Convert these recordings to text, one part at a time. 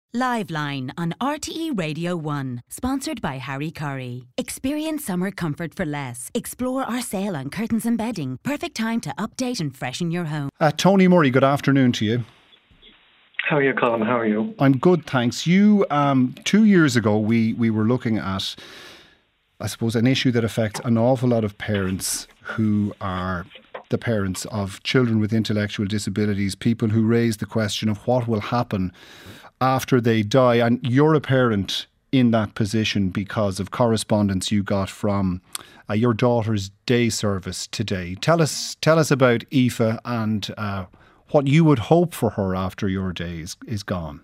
Liveline on RTE Radio 1, sponsored by Harry Curry. Experience summer comfort for less. Explore our sale on curtains and bedding. Perfect time to update and freshen your home. Tony Murray, good afternoon to you. How are you, Colin? How are you? I'm good, thanks. 2 years ago, we were looking at, I suppose, an issue that affects an awful lot of parents who are the parents of children with intellectual disabilities, people who raise the question of what will happen after they die. And you're a parent in that position because of correspondence you got from your daughter's day service today. Tell us about Aoife and what you would hope for her after your day is gone.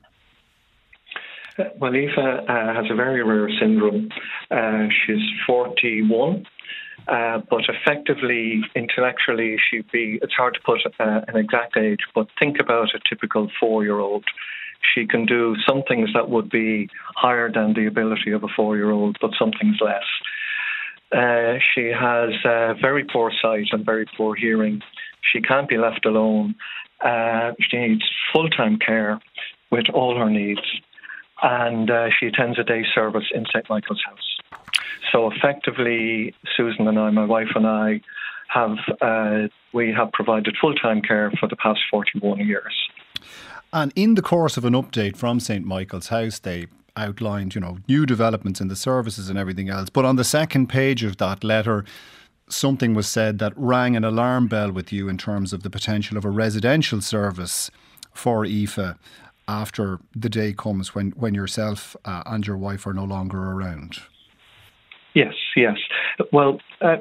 Well, Aoife has a very rare syndrome. She's 41, but effectively, intellectually, it's hard to put an exact age, but think about a typical 4-year-old. She can do some things that would be higher than the ability of a 4-year-old, but some things less. She has very poor sight and very poor hearing. She can't be left alone. She needs full-time care with all her needs. And she attends a day service in St. Michael's House. So effectively, Susan and I, my wife and I, have provided full-time care for the past 41 years. And in the course of an update from St. Michael's House, they outlined, new developments in the services and everything else. But on the second page of that letter, something was said that rang an alarm bell with you in terms of the potential of a residential service for Aoife after the day comes when yourself and your wife are no longer around. Yes. Well,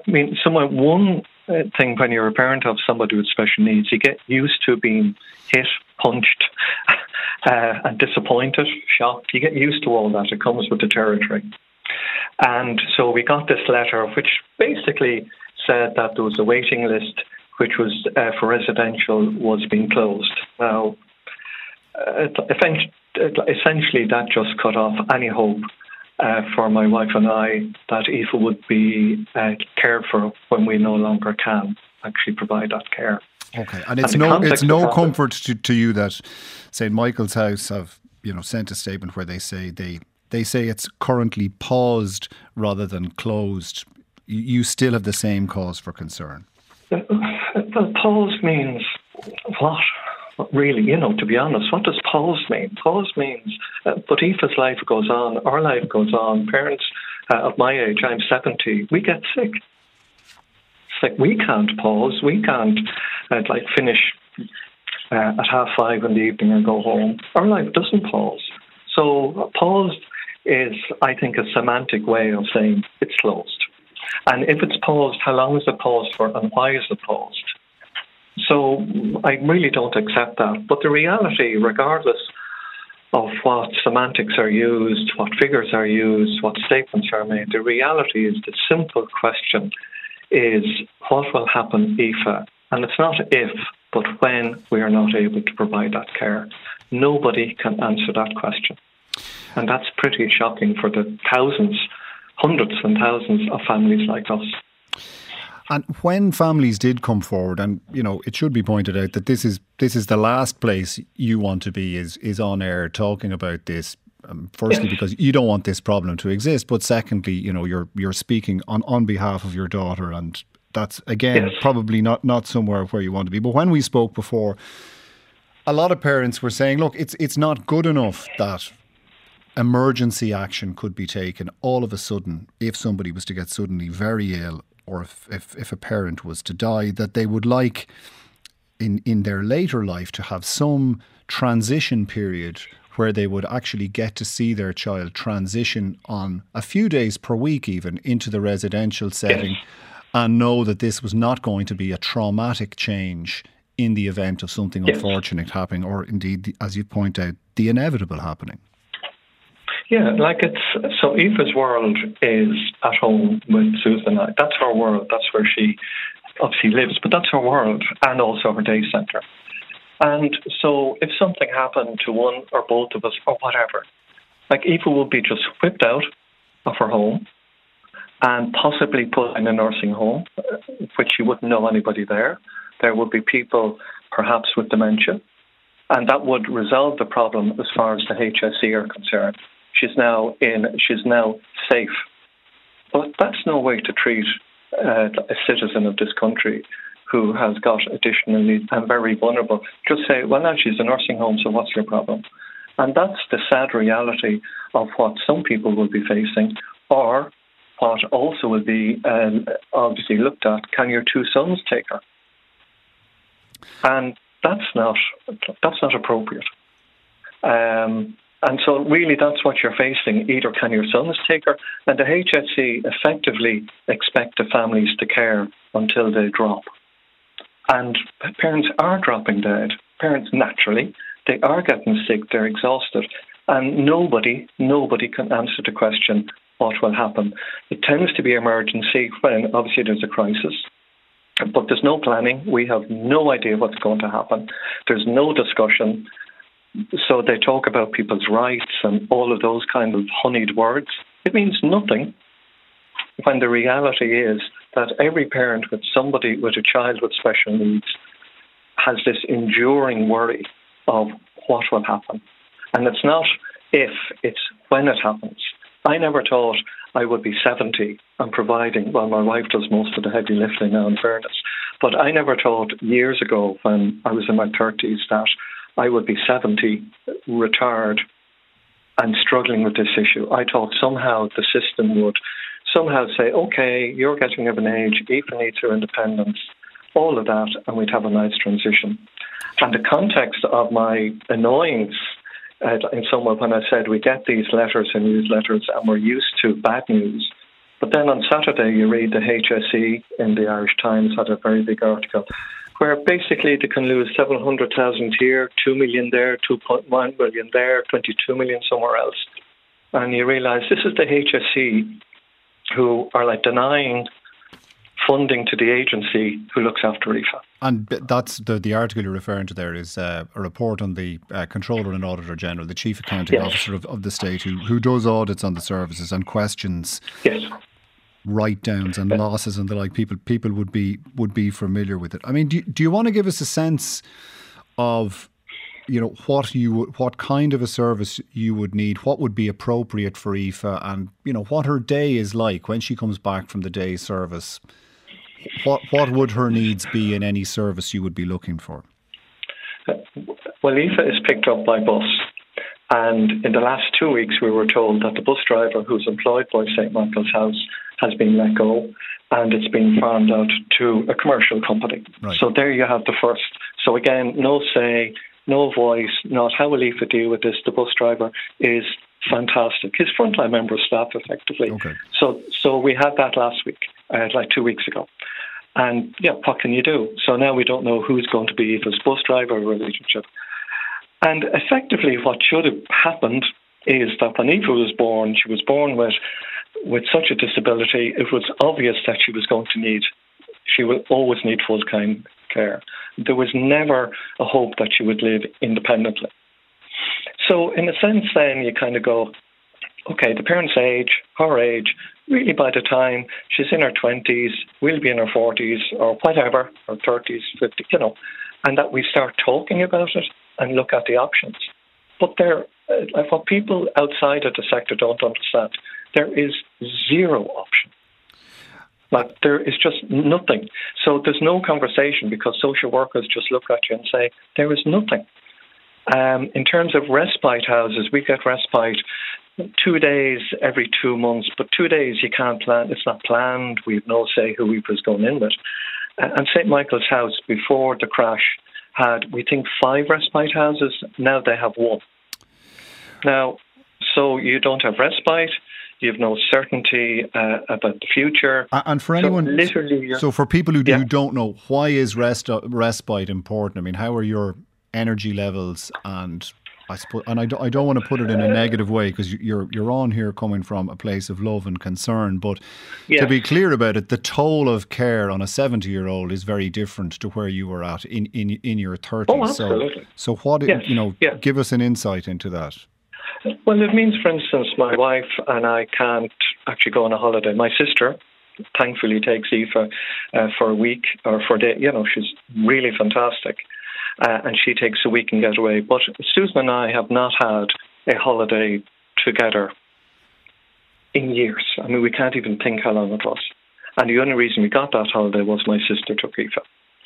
one thing when you're a parent of somebody with special needs, you get used to being hit, punched, and disappointed, shocked. You get used to all that. It comes with the territory. And so we got this letter which basically said that there was a waiting list which was for residential was being closed. Now, essentially that just cut off any hope for my wife and I that Aoife would be cared for when we no longer can actually provide that care. Okay, and it's no comfort to you that St. Michael's House have sent a statement where they say it's currently paused rather than closed. You still have the same cause for concern. Well, pause means what? Really, to be honest, what does pause mean? Pause means, but Aoife's life goes on, our life goes on. Parents of my age, I'm 70, we get sick. It's like we can't pause, we can't finish at 5:30 in the evening and go home. Our life doesn't pause. So pause is, I think, a semantic way of saying it's closed. And if it's paused, how long is it paused for and why is it paused? So I really don't accept that. But the reality, regardless of what semantics are used, what figures are used, what statements are made, the reality is the simple question is what will happen, Aoife? And it's not if, but when we are not able to provide that care. Nobody can answer that question. And that's pretty shocking for the thousands, hundreds and thousands of families like us. And when families did come forward, and it should be pointed out that this is the last place you want to be is on air talking about this. Firstly, because you don't want this problem to exist, but secondly, you're speaking on behalf of your daughter, and that's again probably not somewhere where you want to be. But when we spoke before, a lot of parents were saying, look, it's not good enough that emergency action could be taken all of a sudden if somebody was to get suddenly very ill, or if a parent was to die, that they would like in their later life to have some transition period where they would actually get to see their child transition on a few days per week even into the residential setting and know that this was not going to be a traumatic change in the event of something unfortunate happening, or indeed, as you point out, the inevitable happening. Yeah, so Aoife's world is at home with Susan and I. That's her world. That's where she obviously lives, but that's her world and also her day centre. And so if something happened to one or both of us or whatever, Aoife would be just whipped out of her home and possibly put in a nursing home, which you wouldn't know anybody there. There would be people perhaps with dementia. And that would resolve the problem as far as the HSE are concerned. She's now safe. But that's no way to treat a citizen of this country who has got additional needs and very vulnerable. Just say, well, now she's in a nursing home, so what's your problem? And that's the sad reality of what some people will be facing, or what also will be obviously looked at. Can your two sons take her? And that's not appropriate. And so really that's what you're facing. Either can your sons take her, and the HSE effectively expect the families to care until they drop. And parents are dropping dead. Parents, naturally, they are getting sick, they're exhausted. And nobody can answer the question, what will happen? It tends to be emergency when obviously there's a crisis. But there's no planning. We have no idea what's going to happen. There's no discussion. So they talk about people's rights and all of those kind of honeyed words. It means nothing when the reality is that every parent with a child with special needs has this enduring worry of what will happen. And it's not if, it's when it happens. I never thought I would be 70 and providing, well, my wife does most of the heavy lifting now, in fairness, but I never thought years ago when I was in my 30s that I would be 70, retired, and struggling with this issue. I thought somehow the system would somehow say, okay, you're getting of an age, Aoife needs her independence, all of that, and we'd have a nice transition. And the context of my annoyance in some way when I said we get these letters and newsletters and we're used to bad news. But then on Saturday you read the HSE in the Irish Times had a very big article where basically they can lose several 100,000 here, 2 million there, 2.1 million there, 22 million somewhere else. And you realise this is the HSE who are like denying funding to the agency who looks after Aoife. And that's the article you're referring to there is a report on the Controller and Auditor General, the Chief Accounting Officer of the state who does audits on the services and questions write-downs and losses and the like. People would be familiar with it. I mean, do you want to give us a sense of, you know, what kind of a service you would need, what would be appropriate for Aoife, and you know what her day is like when she comes back from the day service? What would her needs be in any service you would be looking for? Well, Aoife is picked up by bus. And in the last 2 weeks, we were told that the bus driver who's employed by St. Michael's House has been let go and it's been farmed out to a commercial company. Right. So there you have the first. So again, no say, no voice, not how will Aoife deal with this. The bus driver is fantastic. His frontline member of staff, effectively. Okay. So we had that last week, like 2 weeks ago. And yeah, what can you do? So now we don't know who's going to be Aoife's bus driver relationship. And effectively what should have happened is that when Aoife was born, she was born with such a disability, it was obvious that she will always need full-time care. There was never a hope that she would live independently. So in a sense then you kind of go, okay, the parent's age, her age, really by the time she's in her 20s, we'll be in her 40s or whatever, or 30s, 50, you know, and that we start talking about it and look at the options. But what people outside of the sector don't understand, there is zero option. Like there is just nothing. So there's no conversation because social workers just look at you and say, there is nothing. In terms of respite houses, we get respite 2 days every 2 months, but 2 days you can't plan. It's not planned. We have no say who Aoife's going in with. And St. Michael's House, before the crash, had, we think, 5 respite houses. Now they have 1. Now, so you don't have respite. You have no certainty about the future. And for anyone, so for people who don't know, why is respite important? I mean, how are your energy levels? And I suppose, and I don't want to put it in a negative way because you're on here coming from a place of love and concern. But to be clear about it, the toll of care on a 70-year-old is very different to where you were at in your 30s. Oh, absolutely. So what? Give us an insight into that. Well, it means, for instance, my wife and I can't actually go on a holiday. My sister, thankfully, takes Aoife for a week or for a day. You know, she's really fantastic. and she takes a weekend getaway. But Susan and I have not had a holiday together in years. I mean, we can't even think how long it was. And the only reason we got that holiday was my sister took Aoife.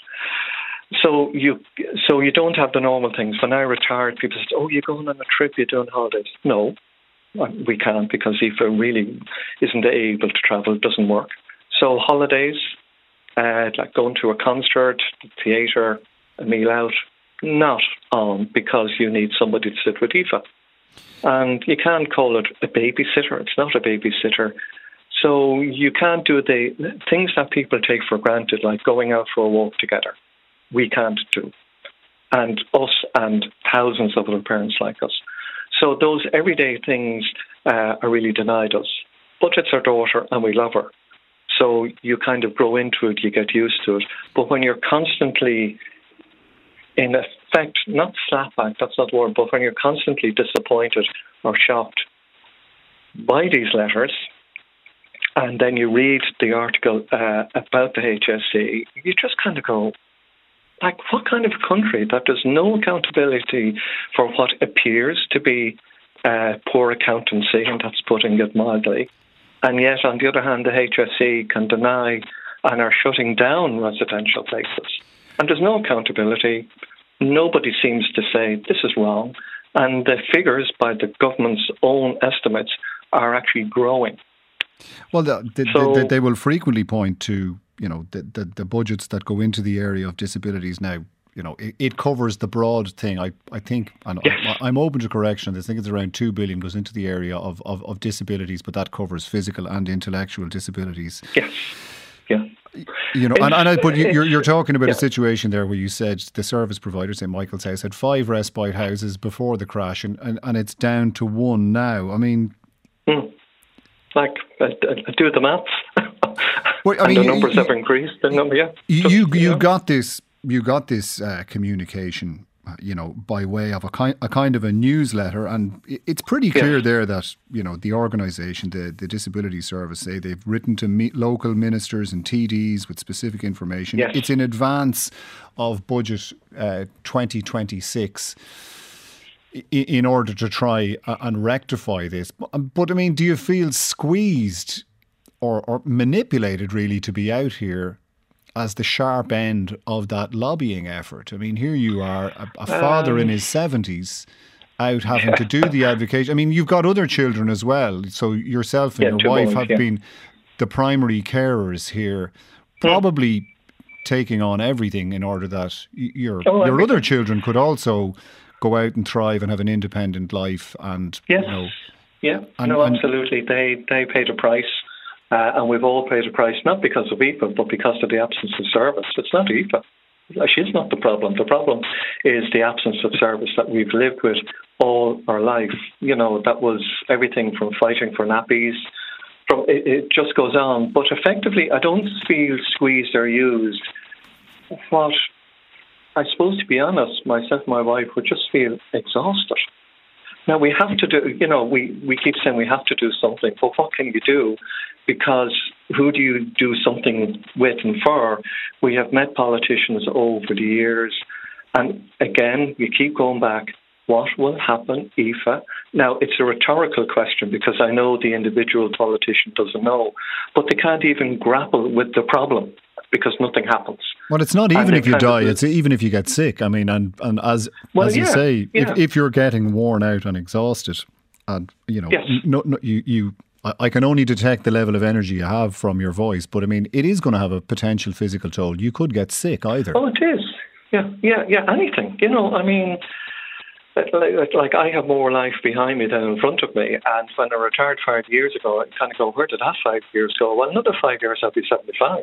So you don't have the normal things. When I retired, people said, "Oh, you're going on a trip, you're doing holidays." No, we can't, because Aoife really isn't able to travel. It doesn't work. So holidays, like going to a concert, theatre, a meal out, not on, because you need somebody to sit with Aoife. And you can't call it a babysitter. It's not a babysitter. So you can't do the things that people take for granted, like going out for a walk together. We can't do. And us and thousands of other parents like us. So those everyday things are really denied us. But it's our daughter and we love her. So you kind of grow into it, you get used to it. But when you're constantly, in effect, not slapback, that's not the word, but when you're constantly disappointed or shocked by these letters, and then you read the article about the HSE, you just kind of go, like, what kind of country that there's no accountability for what appears to be poor accountancy, and that's putting it mildly. And yet, on the other hand, the HSE can deny and are shutting down residential places. And there's no accountability. Nobody seems to say this is wrong. And the figures by the government's own estimates are actually growing. Well, they will frequently point to, you know, the budgets that go into the area of disabilities now. You know, it covers the broad thing. I think, and yes. I'm open to correction. I think it's around 2 billion goes into the area of disabilities, but that covers physical and intellectual disabilities. Yes. Yeah. You know, but you're talking about a situation there where you said the service provider, St Michael's House, had 5 respite houses before the crash, and it's down to 1 now. I mean, like I do the maths. Well, I mean, the numbers have increased. You got this. You got this communication, you know, by way of a kind of a newsletter, and it's pretty clear there that, you know, the organisation, the Disability Service, say they've written to local ministers and TDs with specific information. Yes. It's in advance of budget 2026 in order to try and rectify this. But I mean, do you feel squeezed or manipulated really to be out here as the sharp end of that lobbying effort? I mean, here you are, a father in his 70s, out having to do the advocacy. I mean, you've got other children as well. So yourself and your wife have been the primary carers here, probably taking on everything in order that your other children could also go out and thrive and have an independent life. And yes, you know, absolutely. They paid a price. And we've all paid a price, not because of Aoife, but because of the absence of service. It's not Aoife. She's not the problem. The problem is the absence of service that we've lived with all our life. You know, that was everything from fighting for nappies. It just goes on. But effectively, I don't feel squeezed or used. What I suppose, to be honest, myself and my wife would just feel exhausted. Now, we have to do, you know, we keep saying we have to do something, but what can you do? Because who do you do something with and for? We have met politicians over the years, and again, you keep going back, what will happen, Aoife? Now, it's a rhetorical question because I know the individual politician doesn't know, but they can't even grapple with the problem because nothing happens. Well, it's not even if you die, it's even if you get sick. I mean, and as you say, if you're getting worn out and exhausted, and, you know, I can only detect the level of energy you have from your voice, but I mean, it is going to have a potential physical toll. You could get sick either. Oh, it is. Yeah, anything. You know, I mean, like I have more life behind me than in front of me. And when I retired 5 years ago, I kind of go, where did that 5 years go? Well, another 5 years I'll be 75.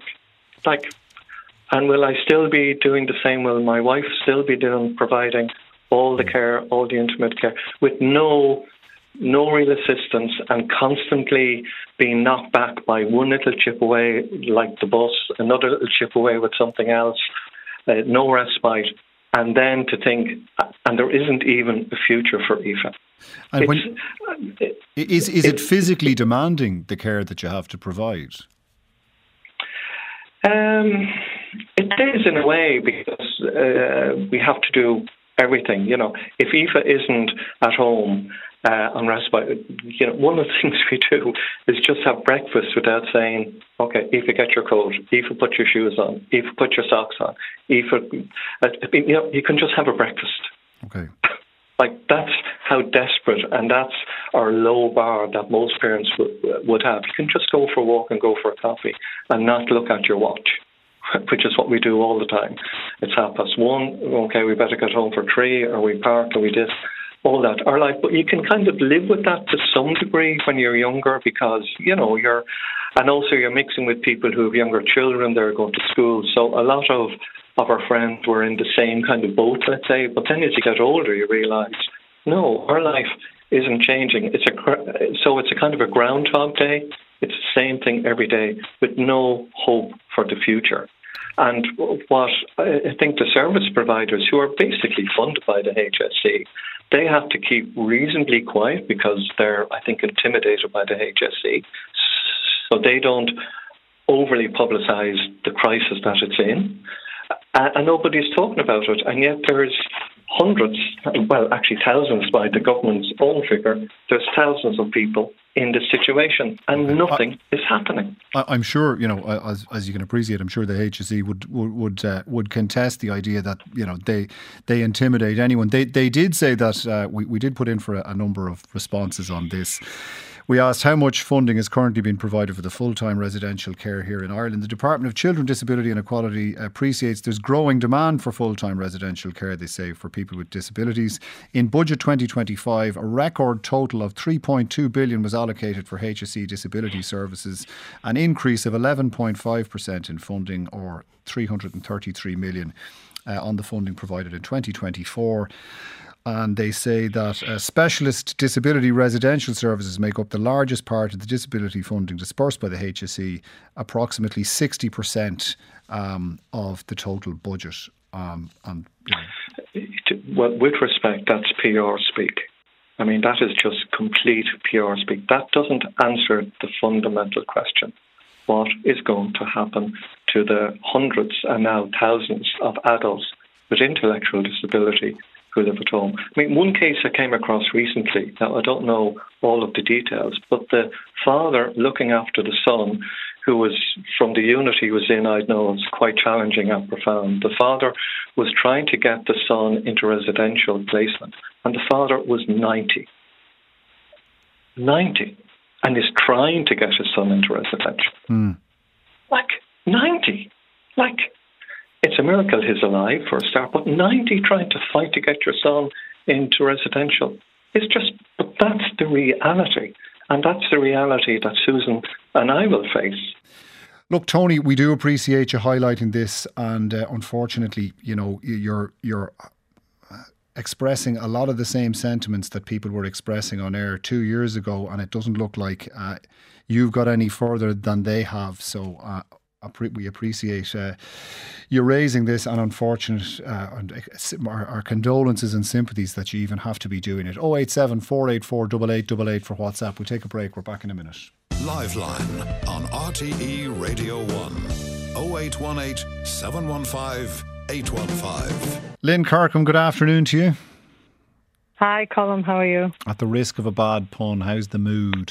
And will I still be doing the same? Will my wife still be providing all the care, all the intimate care, with no real assistance, and constantly being knocked back by one little chip away, like the bus, another little chip away with something else, no respite, and then to think, and there isn't even a future for Aoife. And is it physically demanding, the care that you have to provide? It is in a way because we have to do everything. If Aoife isn't at home on respite, one of the things we do is just have breakfast without saying, okay, Aoife, get your coat. Aoife, put your shoes on. Aoife, put your socks on. Aoife, you can just have a breakfast. Okay. That's how desperate, and that's our low bar that most parents would have. You can just go for a walk and go for a coffee and not look at your watch, which is what we do all the time. It's 1:30. Okay, we better get home for 3, or we park, or we this, all that. Our life, but you can kind of live with that to some degree when you're younger, because and also you're mixing with people who have younger children. They're going to school, so a lot of our friends were in the same kind of boat, let's say. But then as you get older, you realise, no, our life isn't changing. It's a kind of a Groundhog Day. It's the same thing every day with no hope for the future. And what I think the service providers, who are basically funded by the HSE, they have to keep reasonably quiet because they're, I think, intimidated by the HSE. So they don't overly publicise the crisis that it's in. And nobody's talking about it. And yet there's hundreds, well, actually thousands by the government's own figure, there's thousands of people in this situation, and nothing is happening. I'm sure, as you can appreciate, I'm sure the HSE would contest the idea that they intimidate anyone. They did say that we did put in for a number of responses on this. We asked how much funding is currently being provided for the full-time residential care here in Ireland. The Department of Children, Disability and Equality appreciates there's growing demand for full-time residential care, they say, for people with disabilities. In Budget 2025, a record total of 3.2 billion was allocated for HSE disability services, an increase of 11.5% in funding, or 333 million on the funding provided in 2024. And they say that specialist disability residential services make up the largest part of the disability funding disbursed by the HSE, approximately 60% of the total budget. Well, with respect, that's PR speak. I mean, that is just complete PR speak. That doesn't answer the fundamental question. What is going to happen to the hundreds and now thousands of adults with intellectual disability who live at home? I mean, one case I came across recently, now I don't know all of the details, but the father looking after the son, who was from the unit he was in, I know it's quite challenging and profound. The father was trying to get the son into residential placement, and the father was 90. 90. And is trying to get his son into residential. 90. It's a miracle he's alive for a start, but 90 trying to fight to get your son into residential. But that's the reality. And that's the reality that Susan and I will face. Look, Tony, we do appreciate you highlighting this, and unfortunately, you're expressing a lot of the same sentiments that people were expressing on air 2 years ago, and it doesn't look like you've got any further than they have. So we appreciate you raising this, and unfortunate our condolences and sympathies that you even have to be doing it. 087 484 8888 for WhatsApp. We'll take a break. We're back in a minute. Live line on RTE Radio 1 0818 715 815. Lynn Kirkham, good afternoon to you. Hi, Colin, how are you? At the risk of a bad pun, how's the mood?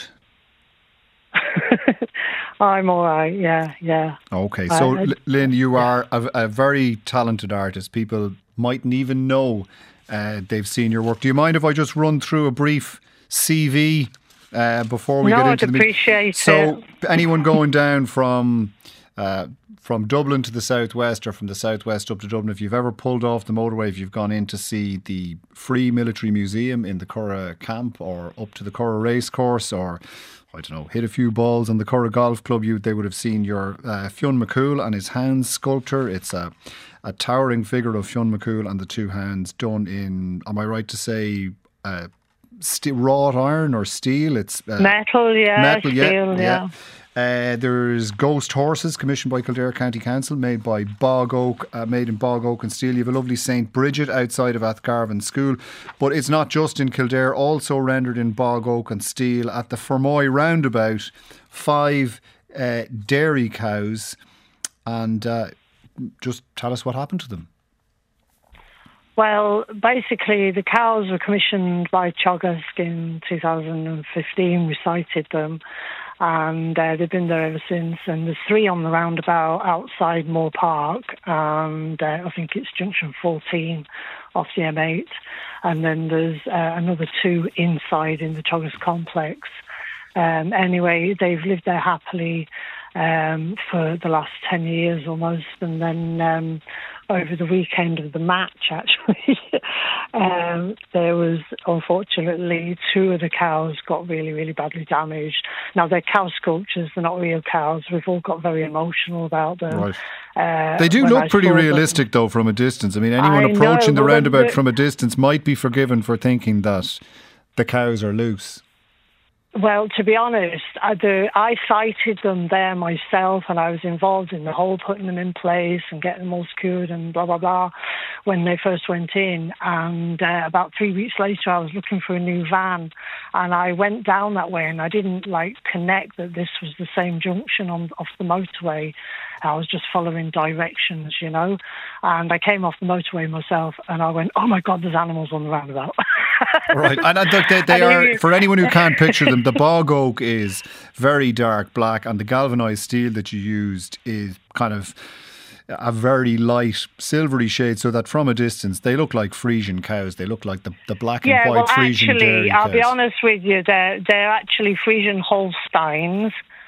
I'm all right, yeah. Okay, so Lynn, you are a very talented artist. People mightn't even know they've seen your work. Do you mind if I just run through a brief CV before we get into the meeting? Appreciate it. So anyone going down from Dublin to the southwest, or from the southwest up to Dublin, if you've ever pulled off the motorway, if you've gone in to see the Free Military Museum in the Curragh camp, or up to the Curragh racecourse, or I don't know, hit a few balls on the Curragh Golf Club, they would have seen your Fionn McCool and his hands sculpture. It's a towering figure of Fionn McCool and the two hands, done in, am I right to say, wrought iron or steel? It's metal, yeah. Steel, yeah. There's Ghost Horses, commissioned by Kildare County Council, made by Bog Oak, made in Bog Oak and steel. You have a lovely St. Bridget outside of Athcarvan School, but it's not just in Kildare, also rendered in Bog Oak and steel at the Fermoy roundabout. 5 dairy cows, and just tell us what happened to them. Well, basically, the cows were commissioned by Teagasc in 2015. We sighted them, and they've been there ever since. And there's 3 on the roundabout outside Moore Park, and I think it's junction 14 off the M8. And then there's another 2 inside in the Teagasc complex. Anyway, they've lived there happily for the last 10 years almost, and then over the weekend of the match, actually, there was, unfortunately, 2 of the cows got really, really badly damaged. Now, they're cow sculptures, they're not real cows. We've all got very emotional about them. Right. They do look pretty realistic, though, from a distance. I mean, anyone approaching the roundabout from a distance might be forgiven for thinking that the cows are loose. Well, to be honest, I sighted them there myself, and I was involved in the whole putting them in place and getting them all secured and blah, blah, blah when they first went in. And about 3 weeks later, I was looking for a new van, and I went down that way, and I didn't connect that this was the same junction off the motorway. I was just following directions, and I came off the motorway myself, and I went, oh my God, there's animals on the roundabout. Right, and they are, for anyone who can't picture them, the bog oak is very dark black, and the galvanised steel that you used is kind of a very light silvery shade, so that from a distance they look like Frisian cows. They look like the black and white Frisian dairy cows. I'll be honest with you, they're actually Frisian Holsteins.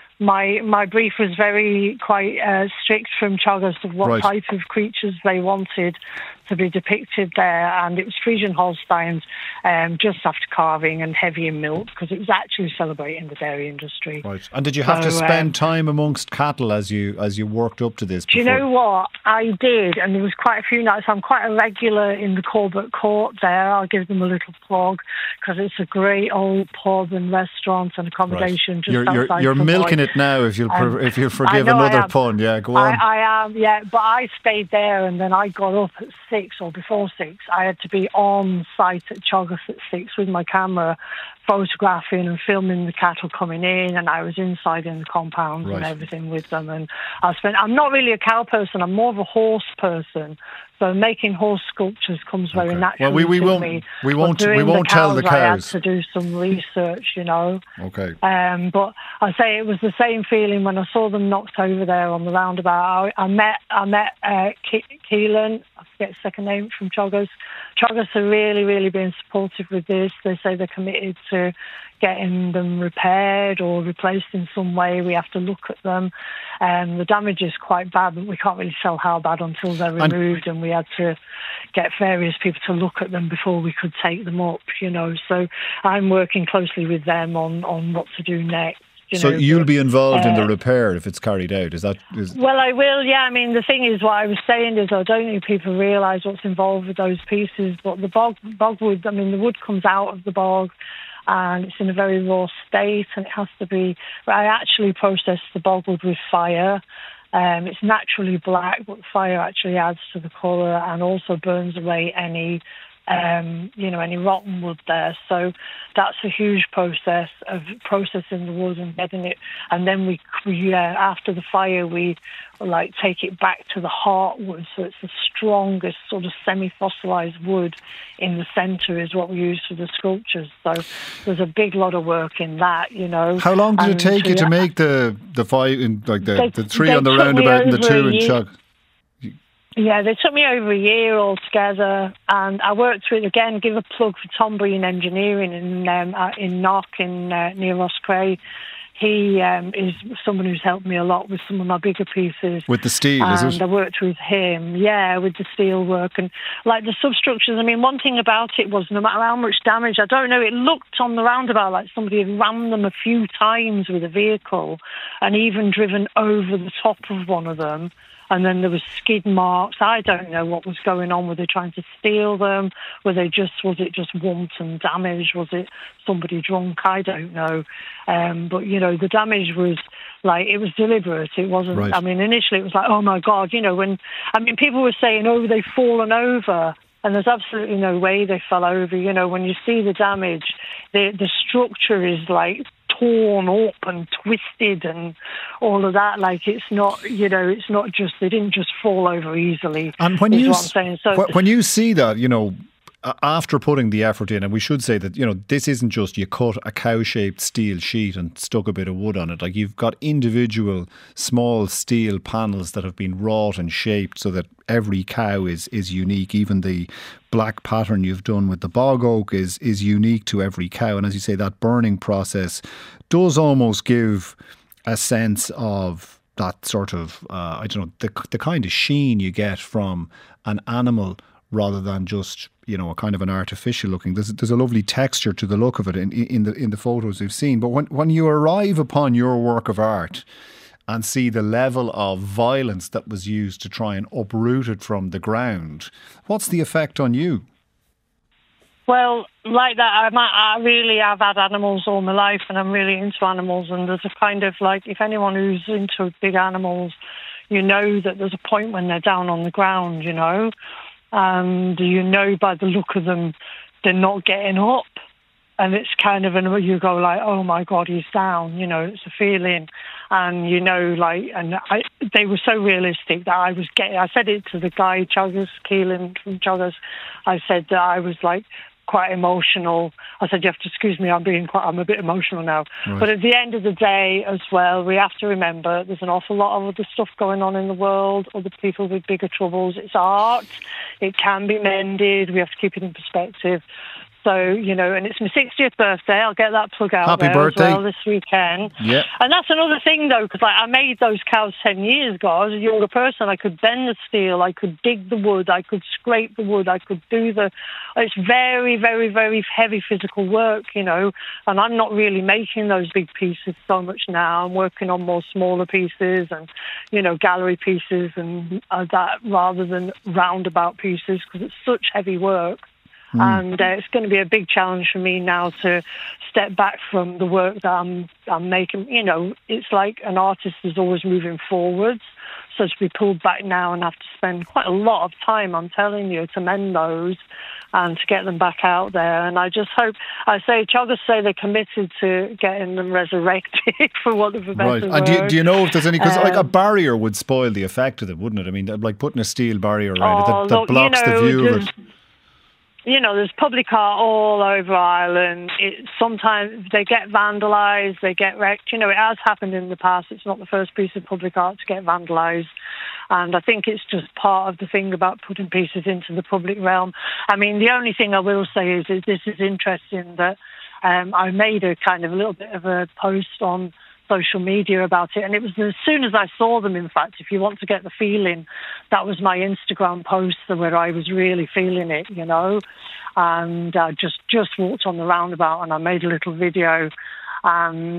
My brief was quite strict from Teagasc of what type of creatures they wanted to be depicted there, and it was Frisian Holsteins just after calving and heavy in milk, because it was actually celebrating the dairy industry. Right. And did you have to spend time amongst cattle as you worked up to this? Do you know what? I did, and there was quite a few nights. I'm quite a regular in the Corbett Court there. I'll give them a little plug, because it's a great old pub and restaurant and accommodation just outside. You're milking it now, if you'll forgive another pun. Yeah, go on. I am, yeah. But I stayed there, and then I got up at 6 or before 6. I had to be on site at Teagasc at 6 with my camera, photographing and filming the cattle coming in, and I was inside in the compounds and everything with them. And I'm not really a cow person, I'm more of a horse person. So making horse sculptures comes very naturally to me. We won't tell the cows. I had to do some research, Okay. But I say it was the same feeling when I saw them knocked over there on the roundabout. I met Keelan, I forget his second name, from Teagasc. Teagasc are really, really being supportive with this. They say they're committed to getting them repaired or replaced in some way. We have to look at them. The damage is quite bad, but we can't really tell how bad until they're removed, and we had to get various people to look at them before we could take them up, So I'm working closely with them on what to do next. So you'll be involved in the repair if it's carried out, Well, I will, yeah. I mean, the thing is, what I was saying is I don't think people realise what's involved with those pieces, but the bogwood, I mean, the wood comes out of the bog, and it's in a very raw state, and it has to be... I actually process the bogwood with fire. It's naturally black, but fire actually adds to the colour and also burns away any rotten wood there. So that's a huge process of processing the wood and getting it. And then we after the fire, we take it back to the heartwood. So it's the strongest sort of semi-fossilized wood in the centre is what we use for the sculptures. So there's a big lot of work in that, How long did it take you to make the 5, the 3 on the roundabout and the 2 in Chug? Yeah, they took me over a year altogether, and I worked with, again, give a plug for Tom Breen Engineering in Knock near Roscrea. He is someone who's helped me a lot with some of my bigger pieces. With the steel, is it? And I worked with him, with the steel work. And the substructures, I mean, one thing about it was no matter how much damage, I don't know, it looked on the roundabout like somebody had rammed them a few times with a vehicle and even driven over the top of one of them. And then there was skid marks. I don't know what was going on. Were they trying to steal them? Was it just wanton damage? Was it somebody drunk? I don't know. But, the damage was it was deliberate. It wasn't, I mean, initially it was oh my God, people were saying, they've fallen over. And there's absolutely no way they fell over. When you see the damage, the structure is torn up and twisted and all of that. Like, it's not, it's not just, they didn't just fall over easily. And when you see that, after putting the effort in, and we should say that, this isn't just you cut a cow-shaped steel sheet and stuck a bit of wood on it. Like, you've got individual small steel panels that have been wrought and shaped so that every cow is unique. Even the black pattern you've done with the bog oak is unique to every cow. And as you say, that burning process does almost give a sense of that sort of, the kind of sheen you get from an animal rather than just, a kind of an artificial looking. There's a lovely texture to the look of it in the photos we've seen. But when you arrive upon your work of art and see the level of violence that was used to try and uproot it from the ground, what's the effect on you? Well, like that, I really have had animals all my life, and I'm really into animals. And there's a kind of like, if anyone who's into big animals, that there's a point when they're down on the ground, and by the look of them, they're not getting up. And it's kind of, you go like, oh my God, he's down, it's a feeling. And, they were so realistic that I said it to the guy, Chuggers, Keelan from Chuggers. I said that I was like quite emotional. I said, you have to excuse me, I'm a bit emotional now. Right. But at the end of the day as well, we have to remember there's an awful lot of other stuff going on in the world, other people with bigger troubles. It's art. It can be mended. We have to keep it in perspective. So, and it's my 60th birthday. I'll get that plug out Happy birthday. As well this weekend. Yeah. And that's another thing, though, because I made those cows 10 years ago. I was a younger person. I could bend the steel. I could dig the wood. I could scrape the wood. I could do it's very, very, very heavy physical work, and I'm not really making those big pieces so much now. I'm working on more smaller pieces and, gallery pieces and that rather than roundabout pieces because it's such heavy work. And it's going to be a big challenge for me now to step back from the work that I'm making. It's like an artist is always moving forwards. So to be pulled back now and have to spend quite a lot of time, I'm telling you, to mend those and to get them back out there. And I just hope, Chuggers say they're committed to getting them resurrected, for want of a better word. And do you know if there's any, because like a barrier would spoil the effect of it, wouldn't it? I mean, like putting a steel barrier around it that blocks the view of it. There's public art all over Ireland. Sometimes they get vandalised, they get wrecked. It has happened in the past. It's not the first piece of public art to get vandalised. And I think it's just part of the thing about putting pieces into the public realm. I mean, the only thing I will say is this is interesting that I made a kind of a little bit of a post on social media about it, and it was as soon as I saw them, in fact, if you want to get the feeling, that was my Instagram post where I was really feeling it, and I just walked on the roundabout and I made a little video, and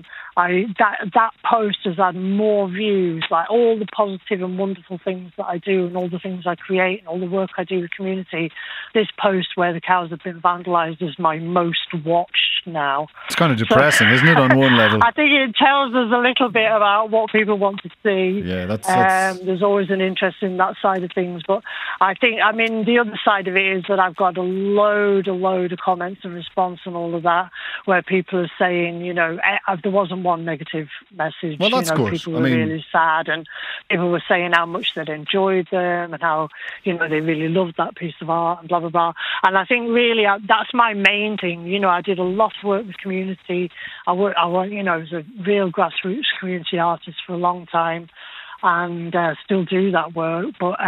that post has had more views, like all the positive and wonderful things that I do and all the things I create and all the work I do with the community. This post where the cows have been vandalised is my most watched now. It's kind of depressing, isn't it, on one level? I think it tells us a little bit about what people want to see. Yeah, that's there's always an interest in that side of things. But I think, the other side of it is that I've got a load of comments and response and all of that where people are saying, there wasn't one negative message. Well, that's good. People were really sad, and people were saying how much they'd enjoyed them and how, they really loved that piece of art and blah, blah, blah. And I think really that's my main thing. I did a lot of work with community. I was a real grassroots community artist for a long time and still do that work. But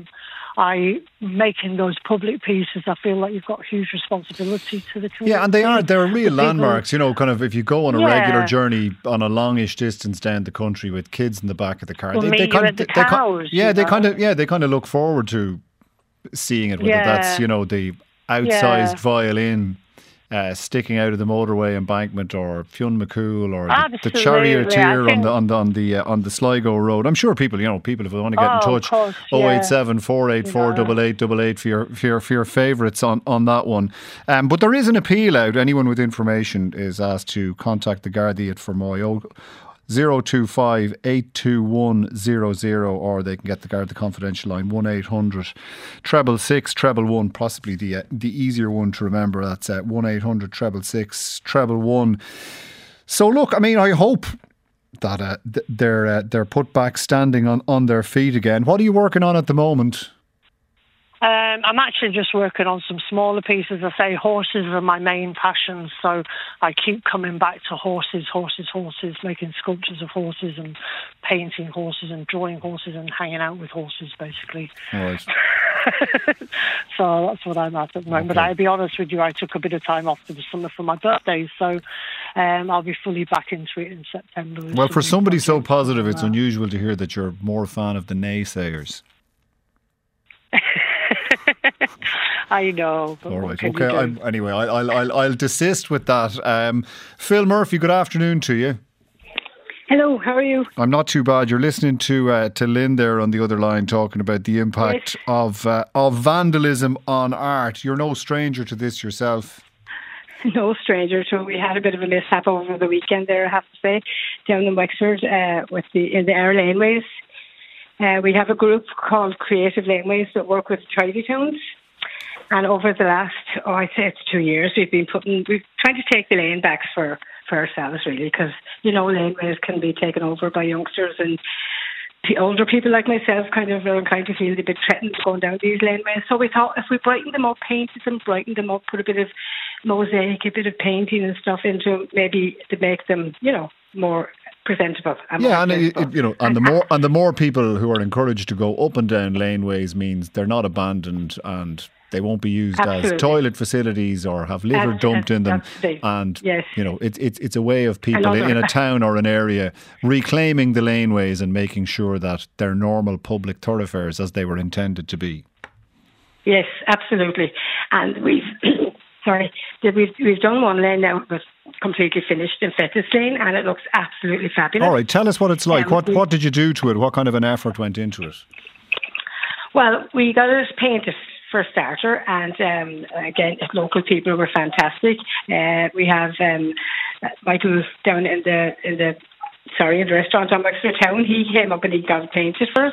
making those public pieces, I feel like you've got huge responsibility to the community. Yeah, and they're real landmarks, kind of if you go on a regular journey on a longish distance down the country with kids in the back of the car. They kind of look forward to seeing it, whether that's, the outsized violin sticking out of the motorway embankment, or Fionn McCool, or the charioteer on the Sligo Road. I'm sure people if they want to get in touch, 087 484 8888 for your favourites on that one. But there is an appeal out. Anyone with information is asked to contact the Gardaí at Fermoy. 025 821 00, or they can get the Garda confidential line 1800 666 111, possibly the easier one to remember. That's 1800 666 111. So look, I mean, I hope that they're put back standing on their feet again. What are you working on at the moment? I'm actually just working on some smaller pieces. I say horses are my main passion, so I keep coming back to horses, making sculptures of horses and painting horses and drawing horses and hanging out with horses, basically. All right. So that's what I'm at the moment. Okay. But I'll be honest with you, I took a bit of time off for the summer for my birthday, so I'll be fully back into it in September. Well, for somebody so positive, it's unusual to hear that you're more a fan of the naysayers. I know. All right. Okay. Anyway, I'll desist with that. Phil Murphy, good afternoon to you. Hello. How are you? I'm not too bad. You're listening to Lynn there on the other line talking about the impact of vandalism on art. You're no stranger to this yourself. No stranger. So we had a bit of a mishap over the weekend there, I have to say, down in Wexford in the Air Laneways. We have a group called Creative Laneways that work with tidy towns. And over the last, I'd say it's 2 years, we've trying to take the lane back for ourselves, really, because, laneways can be taken over by youngsters, and older people like myself kind of are inclined to feel a bit threatened going down these laneways. So we thought if we brightened them up, painted them, brightened them up, put a bit of mosaic, a bit of painting and stuff into maybe to make them, more presentable. And the more people who are encouraged to go up and down laneways means they're not abandoned and they won't be used as toilet facilities or have litter dumped in them. And it's a way of people in a town or an area reclaiming the laneways and making sure that they're normal public thoroughfares as they were intended to be. Yes, absolutely. And we've done one lane now that's completely finished in Fettes Lane, and it looks absolutely fabulous. All right, tell us what it's like. What did you do to it? What kind of an effort went into it? Well, we got it painted for a starter, and again, local people were fantastic. We have Michael down in the restaurant on Wexford Town. He came up and he got it painted for us,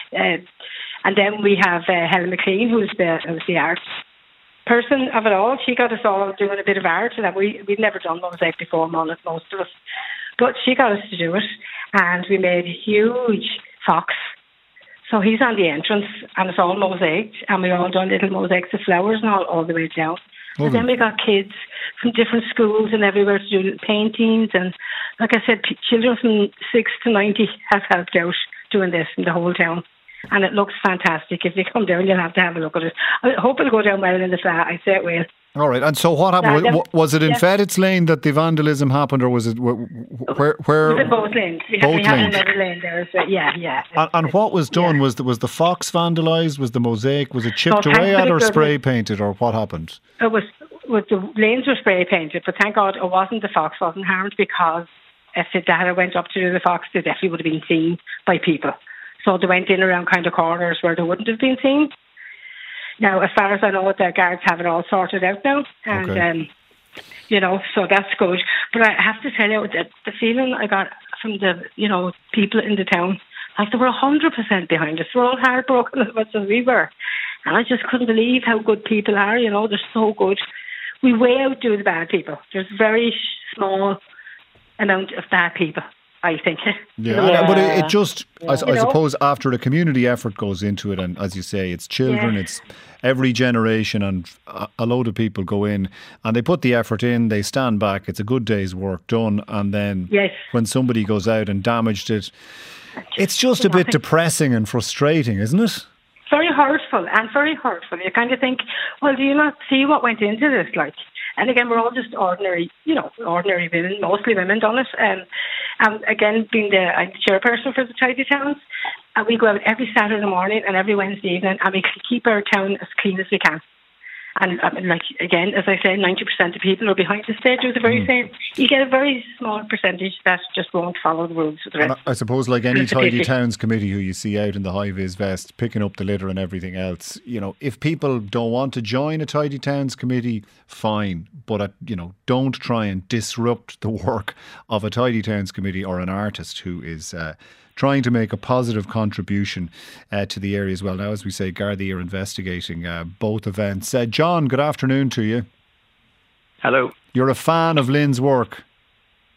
and then we have Helen McLean, who's the art person of it all. She got us all doing a bit of art that we'd never done mosaic before, most of us, but she got us to do it, and we made a huge fox. So he's on the entrance, and it's all mosaic, and we all done little mosaics of flowers and all the way down. Okay. And then we got kids from different schools and everywhere to do paintings, and like I said, children from 6 to 90 have helped out doing this in the whole town. And it looks fantastic. If you come down, you'll have to have a look at it. I hope it'll go down well in the flat. I say it will. All right. And so what happened? Was it in Fettes Lane that the vandalism happened, or was it where? It was in both lanes. We had another lane there. So yeah. And what was done? Was the fox vandalised? Was the mosaic? Was it chipped away at or spray painted, or what happened? It was the lanes were spray painted, but thank God it wasn't. The fox wasn't harmed, because if the data went up to do the fox, they definitely would have been seen by people. So they went in around kind of corners where they wouldn't have been seen. Now, as far as I know, the guards have it all sorted out now. And, so that's good. But I have to tell you, the feeling I got from the, people in the town, like they were 100% behind us. They were all heartbroken as much as we were. And I just couldn't believe how good people are, they're so good. We way outdo the bad people. There's very small amount of bad people, I think. Yeah, but it just, I suppose, after a community effort goes into it, and as you say, it's children, it's every generation, and a load of people go in and they put the effort in, they stand back, it's a good day's work done, and then when somebody goes out and damaged it, it's just a bit depressing and frustrating, isn't it? Very hurtful. You kind of think, well, do you not see what went into this? And again, we're all just ordinary women, mostly women, done it. And again, I'm the chairperson for the Tidy Towns, and we go out every Saturday morning and every Wednesday evening, and we keep our town as clean as we can. And again, as I say, 90% of people are behind the stage do the very same. You get a very small percentage that just won't follow the rules of the rest. I suppose, like any Tidy Towns committee who you see out in the high-vis vest, picking up the litter and everything else, if people don't want to join a Tidy Towns committee, fine. But, don't try and disrupt the work of a Tidy Towns committee or an artist who is trying to make a positive contribution to the area as well. Now, as we say, Gardaí are investigating both events. John, good afternoon to you. Hello. You're a fan of Lynn's work.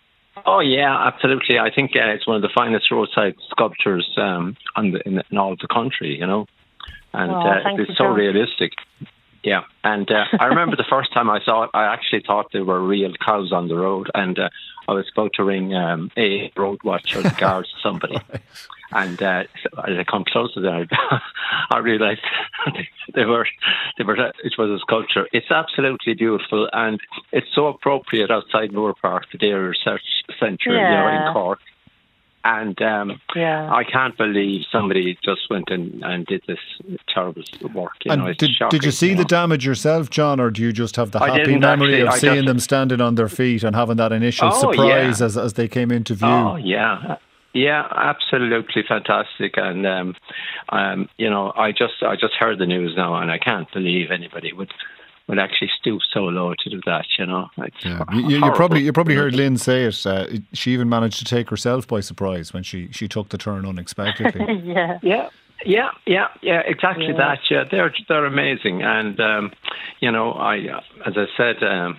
Oh yeah, absolutely. I think it's one of the finest roadside sculptures in all of the country. And it's so realistic. Yeah, and I remember the first time I saw it, I actually thought there were real cows on the road, and I was about to ring a road watcher, the guards, somebody. And as I come closer there, I realised it was a sculpture. It's absolutely beautiful, and it's so appropriate outside Moore Park, the Dairy Research Centre, in Cork. And I can't believe somebody just went in and did this terrible work. And did you see the damage yourself, John, or do you just have the happy memory of seeing them standing on their feet and having that initial surprise as they came into view? Oh, yeah. Yeah, absolutely fantastic. And, I just heard the news now, and I can't believe anybody would actually stoop so low to do that, You probably heard Lynn say it. She even managed to take herself by surprise when she took the turn unexpectedly. Yeah, exactly that. Yeah, they're amazing, and as I said,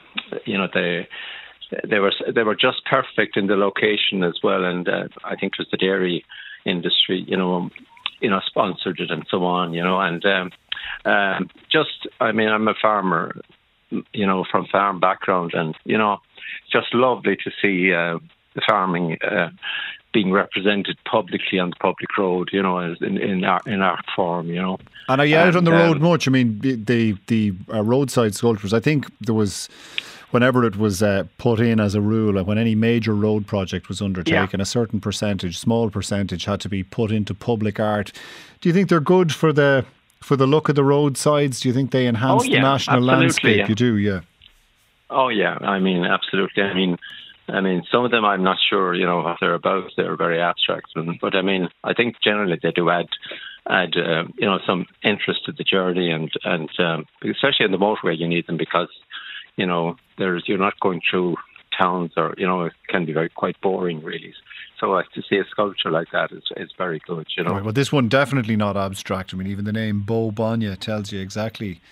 they were just perfect in the location as well, and I think it was the dairy industry, sponsored it and so on, and I'm a farmer, from farm background, and just lovely to see the farming being represented publicly on the public road, as in art form, And are you out on the road much? I mean, the roadside sculptures. I think there was, whenever it was put in as a rule, when any major road project was undertaken, a certain percentage, small percentage, had to be put into public art. Do you think they're good for the look of the roadsides? Do you think they enhance the national landscape? Yeah. You do, yeah. Oh yeah, I mean, absolutely. I mean, some of them I'm not sure, what they're about. They're very abstract, but I mean, I think generally they do add some interest to the journey, and especially in the motorway, you need them because you're not going through towns, or it can be quite boring, really. So to see a sculpture like that is very good, Right, well, this one definitely not abstract. I mean, even the name Beau Banya tells you exactly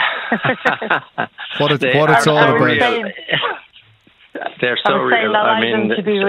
what it's all about. Real. They're so real. I like them to be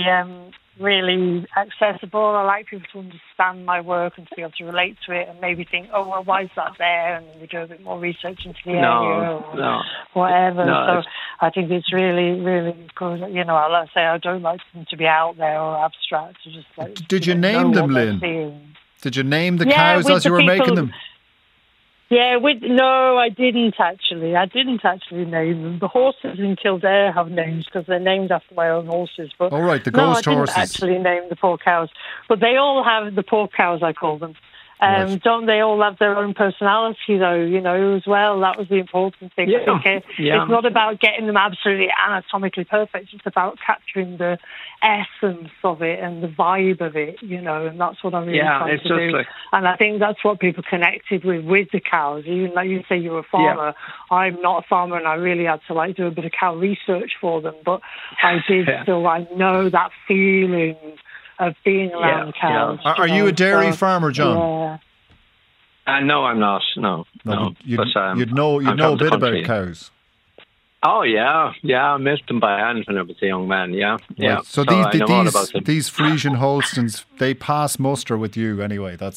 really accessible. I like people to understand my work and to be able to relate to it and maybe think, oh, well, why is that there? And we do a bit more research into the area or whatever. So I think it's really, really good. Like I say, I don't like them to be out there or abstract. Just like, Did you name them, Lynn? Did you name the cows as you were making them? Yeah, no, I didn't actually. I didn't actually name them. The horses in Kildare have names because they're named after my own horses. But all right, the ghost horses. I didn't actually name the poor cows. But they all have, the poor cows, I call them. Right. Don't they all have their own personality, though, as well? That was the important thing. Yeah. It's not about getting them absolutely anatomically perfect. It's about capturing the essence of it and the vibe of it, and that's what I'm really trying to do. And I think that's what people connected with the cows. Even like you say, you're a farmer. Yeah. I'm not a farmer, and I really had to do a bit of cow research for them. But I did still, I know that feeling of being around cows. Yeah. Are you a dairy farmer, John? Yeah. No, I'm not. No. You'd know a bit about cows. Oh yeah, I missed them by hand when I was a young man. Yeah. Right. So these Friesian Holsteins, they pass muster with you anyway. They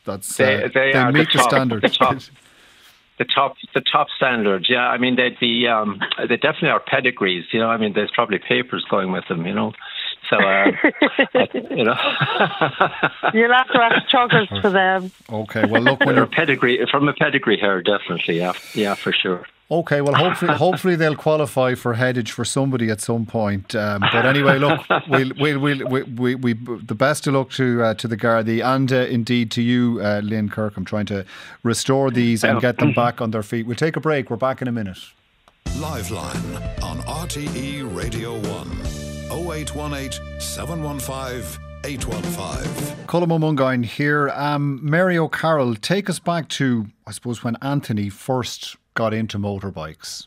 meet the standard. The top standard. Yeah, I mean they definitely are pedigrees. I mean there's probably papers going with them. So, You'll have to ask choggers for them. Okay, well, look, from a pedigree here, definitely, yeah, for sure. Okay, well, hopefully they'll qualify for headage for somebody at some point. But anyway, look, we the best of luck to the Gardaí and indeed to you, Lynn Kirkham, trying to restore these and get them back on their feet. We'll take a break. We're back in a minute. Liveline on RTE Radio 1. 0818 715 815. Colm O'Mungain here. Mary O'Carroll, take us back to, I suppose, when Anthony first got into motorbikes.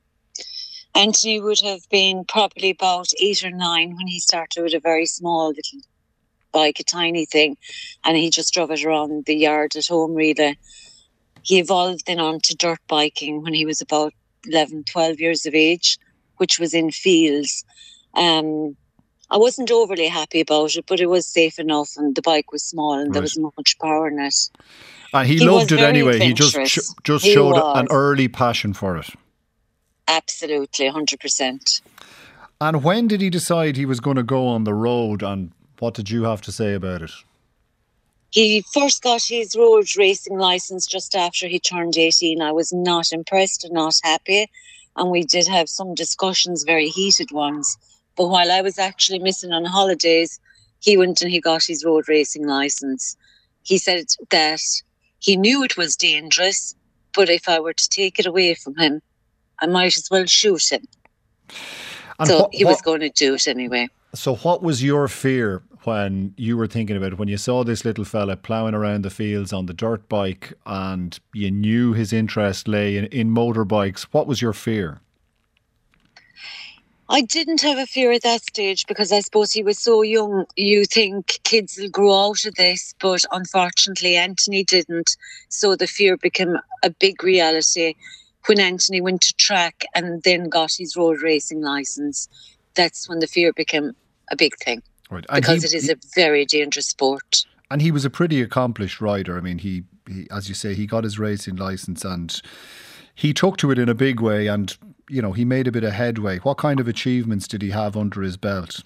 Anthony would have been probably about 8 or 9 when he started with a very small little bike, a tiny thing, and he just drove it around the yard at home, really. He evolved then onto dirt biking when he was about 11, 12 years of age, which was in fields. I wasn't overly happy about it, but it was safe enough, and the bike was small, and there was much power in it. He loved it anyway. He just showed an early passion for it. Absolutely, 100%. And when did he decide he was going to go on the road, and what did you have to say about it? He first got his road racing licence just after he turned 18. I was not impressed and not happy, and we did have some discussions, very heated ones. But while I was actually missing on holidays, he went and he got his road racing licence. He said that he knew it was dangerous, but if I were to take it away from him, I might as well shoot him. And so he was going to do it anyway. So what was your fear when you were thinking about it, when you saw this little fella ploughing around the fields on the dirt bike and you knew his interest lay in motorbikes? What was your fear? I didn't have a fear at that stage because I suppose he was so young. You think kids will grow out of this, but unfortunately Anthony didn't. So the fear became a big reality when Anthony went to track and then got his road racing licence. That's when the fear became a big thing. Right. Because it is a very dangerous sport. And he was a pretty accomplished rider. I mean, he as you say, he got his racing licence and he took to it in a big way, and you know, he made a bit of headway. What kind of achievements did he have under his belt?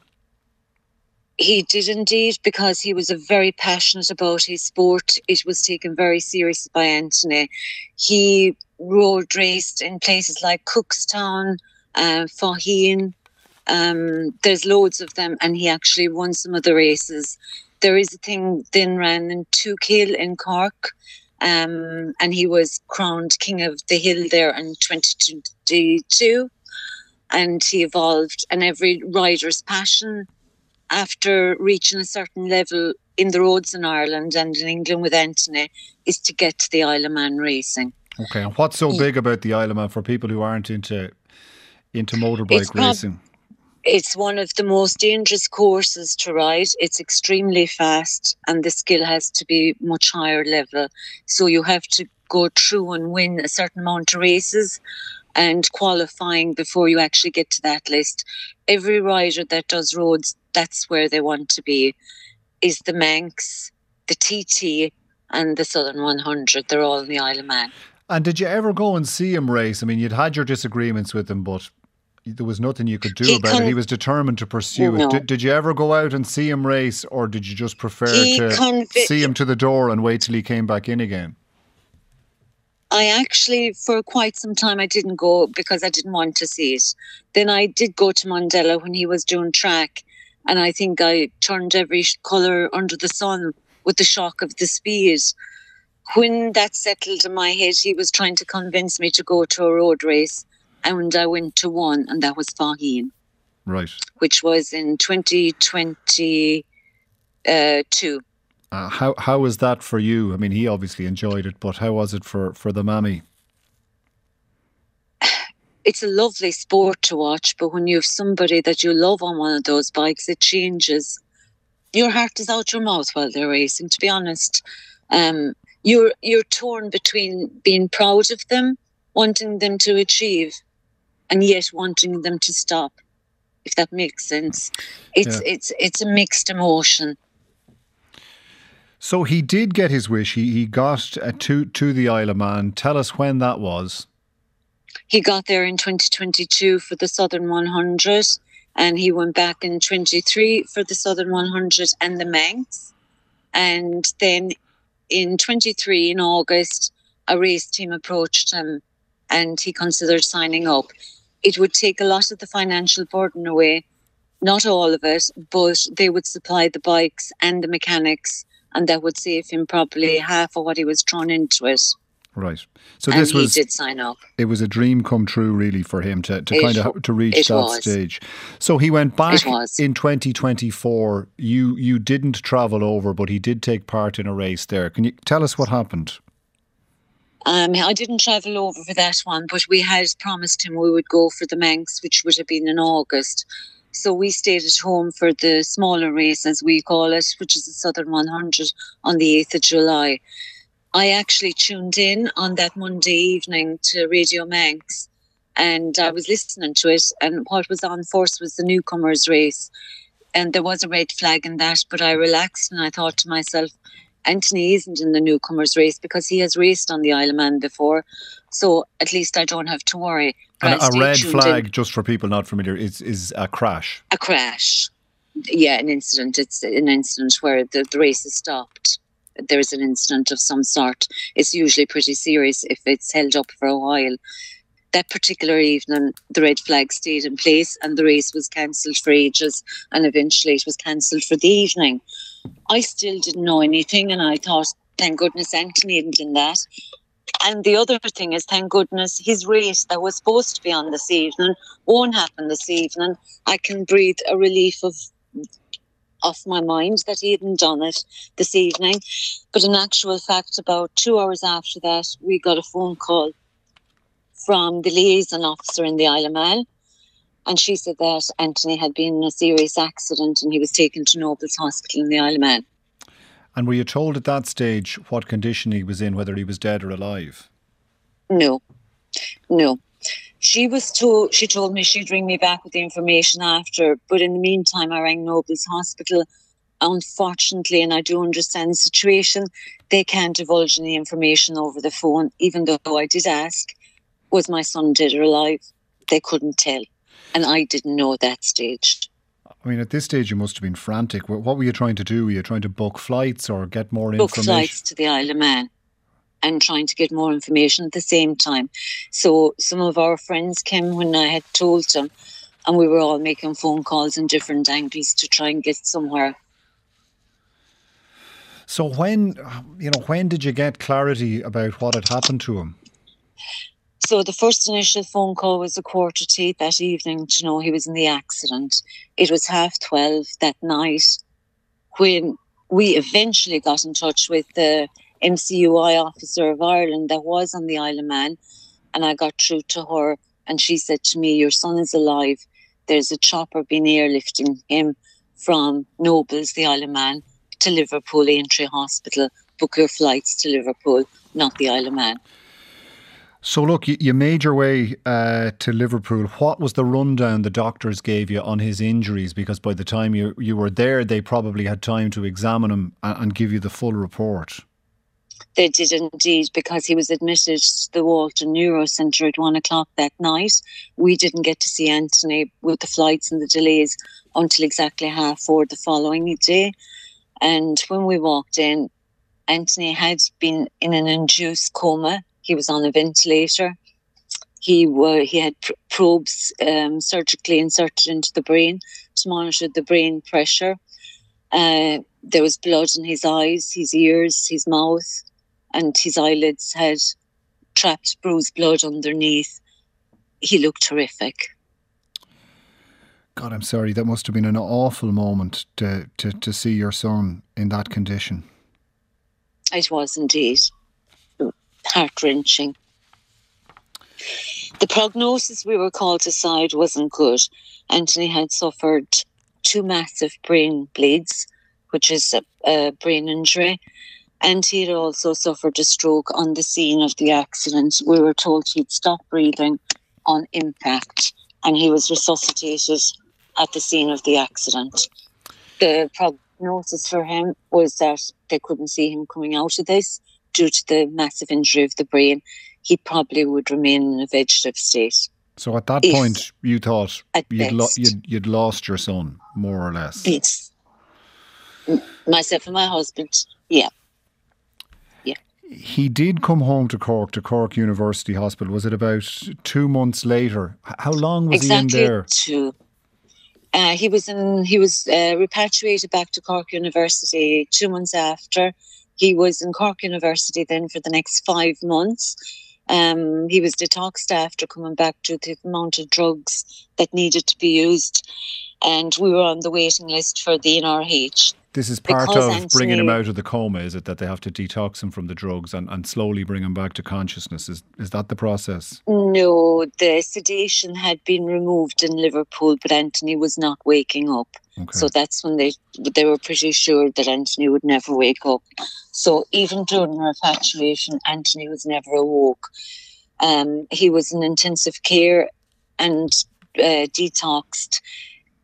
He did indeed, because he was very passionate about his sport. It was taken very seriously by Anthony. He road raced in places like Cookstown, Faugheen. There's loads of them, and he actually won some of the races. There is a thing then ran in Tukehill in Cork. And he was crowned King of the Hill there in 2022. And he evolved. And every rider's passion after reaching a certain level in the roads in Ireland and in England with Anthony is to get to the Isle of Man racing. Okay, and what's so big about the Isle of Man for people who aren't into motorbike racing? It's one of the most dangerous courses to ride. It's extremely fast and the skill has to be much higher level. So you have to go through and win a certain amount of races and qualifying before you actually get to that list. Every rider that does roads, that's where they want to be, is the Manx, the TT and the Southern 100. They're all in the Isle of Man. And did you ever go and see him race? I mean, you'd had your disagreements with him, but there was nothing you could do about it. He was determined to pursue it. Did you ever go out and see him race, or did you just prefer to see him to the door and wait till he came back in again? I actually, for quite some time, I didn't go because I didn't want to see it. Then I did go to Mundella when he was doing track, and I think I turned every colour under the sun with the shock of the speed. When that settled in my head, he was trying to convince me to go to a road race. And I went to one, and that was Faugheen. Right. Which was in 2022. How was that for you? I mean, he obviously enjoyed it, but how was it for the mammy? It's a lovely sport to watch, but when you have somebody that you love on one of those bikes, it changes. Your heart is out your mouth while they're racing, to be honest. You're torn between being proud of them, wanting them to achieve, and yet wanting them to stop, if that makes sense. It's a mixed emotion. So he did get his wish. He got to the Isle of Man. Tell us when that was. He got there in 2022 for the Southern 100, and he went back in 23 for the Southern 100 and the Manx. And then in 23, in August, a race team approached him and he considered signing up. It would take a lot of the financial burden away, not all of it, but they would supply the bikes and the mechanics, and that would save him probably half of what he was thrown into it. Right. So and he did sign up. It was a dream come true, really, for him to reach that stage. So he went back in 2024. You didn't travel over, but he did take part in a race there. Can you tell us what happened? I didn't travel over for that one, but we had promised him we would go for the Manx, which would have been in August. So we stayed at home for the smaller race, as we call it, which is the Southern 100 on the 8th of July. I actually tuned in on that Monday evening to Radio Manx, and I was listening to it, and what was on first was the newcomers race. and there was a red flag in that, but I relaxed and I thought to myself, Anthony isn't in the newcomers race because he has raced on the Isle of Man before, so at least I don't have to worry. And a red flag, just for people not familiar, is a crash. A crash. Yeah, an incident. It's an incident where the race is stopped. There's an incident of some sort. It's usually pretty serious if it's held up for a while. That particular evening, the red flag stayed in place and the race was cancelled for ages, and eventually it was cancelled for the evening. I still didn't know anything, and I thought, thank goodness Anthony isn't in that. And the other thing is, thank goodness, his race that was supposed to be on this evening won't happen this evening. I can breathe a relief off my mind that he hadn't done it this evening. But in actual fact, about 2 hours after that, we got a phone call from the liaison officer in the Isle of Man, and she said that Anthony had been in a serious accident and he was taken to Nobles Hospital in the Isle of Man. And were you told at that stage what condition he was in, whether he was dead or alive? No. She told me she'd ring me back with the information after, but in the meantime I rang Nobles Hospital. Unfortunately, and I do understand the situation, they can't divulge any information over the phone, even though I did ask, was my son dead or alive? They couldn't tell. And I didn't know at that stage. I mean, at this stage you must have been frantic. What were you trying to do? Were you trying to book flights or get more information? Book flights to the Isle of Man and trying to get more information at the same time. So some of our friends came when I had told them, and we were all making phone calls in different angles to try and get somewhere. So when did you get clarity about what had happened to him? So the first initial phone call was 11:45 that evening to know he was in the accident. It was 12:30 that night when we eventually got in touch with the MCUI officer of Ireland that was on the Isle of Man, and I got through to her, and she said to me, your son is alive. There's a chopper been airlifting him from Nobles, the Isle of Man, to Liverpool Aintree Hospital. Book your flights to Liverpool, not the Isle of Man. So look, you made your way to Liverpool. What was the rundown the doctors gave you on his injuries? Because by the time you were there, they probably had time to examine him and give you the full report. They did indeed, because he was admitted to the Walton Neuro Centre at 1:00 that night. We didn't get to see Anthony with the flights and the delays until exactly 4:30 the following day. And when we walked in, Anthony had been in an induced coma. He was on a ventilator. He had probes surgically inserted into the brain to monitor the brain pressure. There was blood in his eyes, his ears, his mouth, and his eyelids had trapped bruised blood underneath. He looked horrific. God, I'm sorry. That must have been an awful moment to see your son in that condition. It was indeed. Heart-wrenching. The prognosis we were called aside wasn't good. Anthony had suffered 2 massive brain bleeds, which is a brain injury, and he had also suffered a stroke on the scene of the accident. We were told he'd stopped breathing on impact, and he was resuscitated at the scene of the accident. The prognosis for him was that they couldn't see him coming out of this due to the massive injury of the brain. He probably would remain in a vegetative state. So at that point, you thought you'd lost your son, more or less? Yes. Myself and my husband, yeah. He did come home to Cork University Hospital. Was it about 2 months later? How long was he in there? Exactly 2. He was repatriated back to Cork University 2 months after. He was in Cork University then for the next 5 months. He was detoxed after coming back to the amount of drugs that needed to be used, and we were on the waiting list for the NRH. This is part of bringing him out of the coma, is it, that they have to detox him from the drugs and slowly bring him back to consciousness? Is that the process? No, the sedation had been removed in Liverpool, but Anthony was not waking up. Okay. So that's when they were pretty sure that Anthony would never wake up. So even during repatriation, Anthony was never awoke. He was in intensive care and detoxed.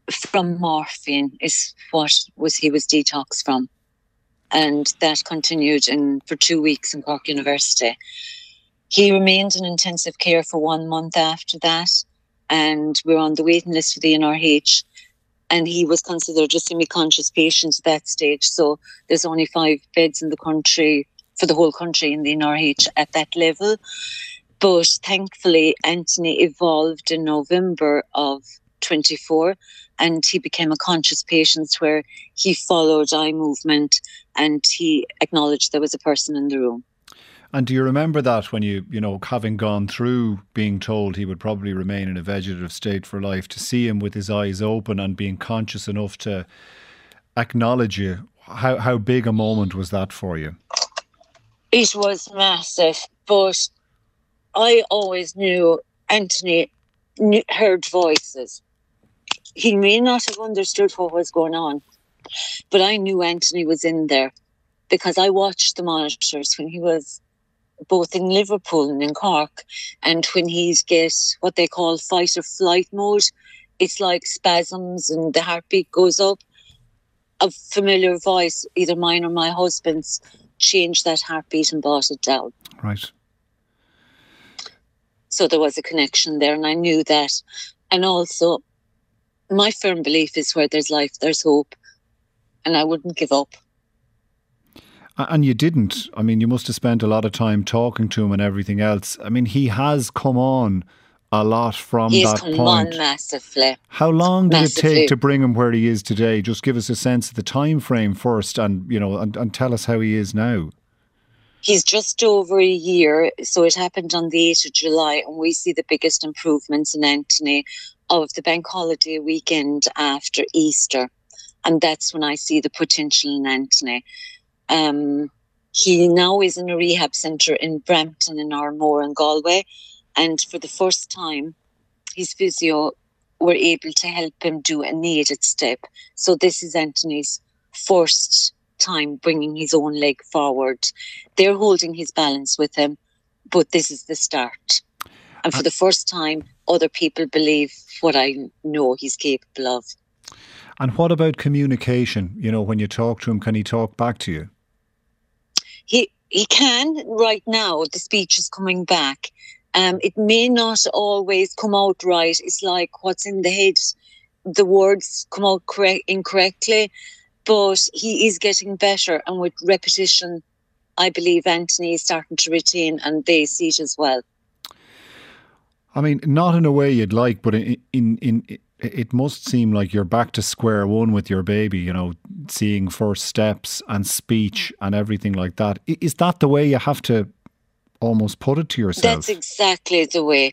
from morphine is what he was detoxed from. And that continued for 2 weeks in Cork University. He remained in intensive care for 1 month after that, and we were on the waiting list for the NRH. And he was considered a semi-conscious patient at that stage. So there's only 5 beds in the country, for the whole country in the NRH at that level. But thankfully, Anthony evolved in November of 24, and he became a conscious patient where he followed eye movement and he acknowledged there was a person in the room. And do you remember that when you having gone through being told he would probably remain in a vegetative state for life, to see him with his eyes open and being conscious enough to acknowledge you, how big a moment was that for you? It was massive, but I always knew Anthony heard voices. He may not have understood what was going on, but I knew Anthony was in there because I watched the monitors when he was both in Liverpool and in Cork, and when he gets what they call fight or flight mode, it's like spasms and the heartbeat goes up. A familiar voice, either mine or my husband's, changed that heartbeat and brought it down. Right. So there was a connection there, and I knew that. And also, my firm belief is where there's life, there's hope, and I wouldn't give up. And you didn't. I mean, you must have spent a lot of time talking to him and everything else. I mean, he has come on a lot from that point. He's come on massively. How long did it take to bring him where he is today? Just give us a sense of the time frame first, and and tell us how he is now. He's just over a year, so it happened on the 8th of July, and we see the biggest improvements in Anthony of the bank holiday weekend after Easter, and that's when I see the potential in Anthony. He now is in a rehab centre in Brampton in Armore in Galway, and for the first time, his physio were able to help him do a needed step. So this is Anthony's first time bringing his own leg forward. They're holding his balance with him, but this is the start. And for the first time, other people believe what I know he's capable of. And what about communication? When you talk to him, can he talk back to you? He can right now. The speech is coming back. It may not always come out right. It's like what's in the head. The words come out incorrectly, but he is getting better. And with repetition, I believe Anthony is starting to retain, and they see it as well. I mean, not in a way you'd like, but it must seem like you're back to square one with your baby, seeing first steps and speech and everything like that. Is that the way you have to almost put it to yourself? That's exactly the way.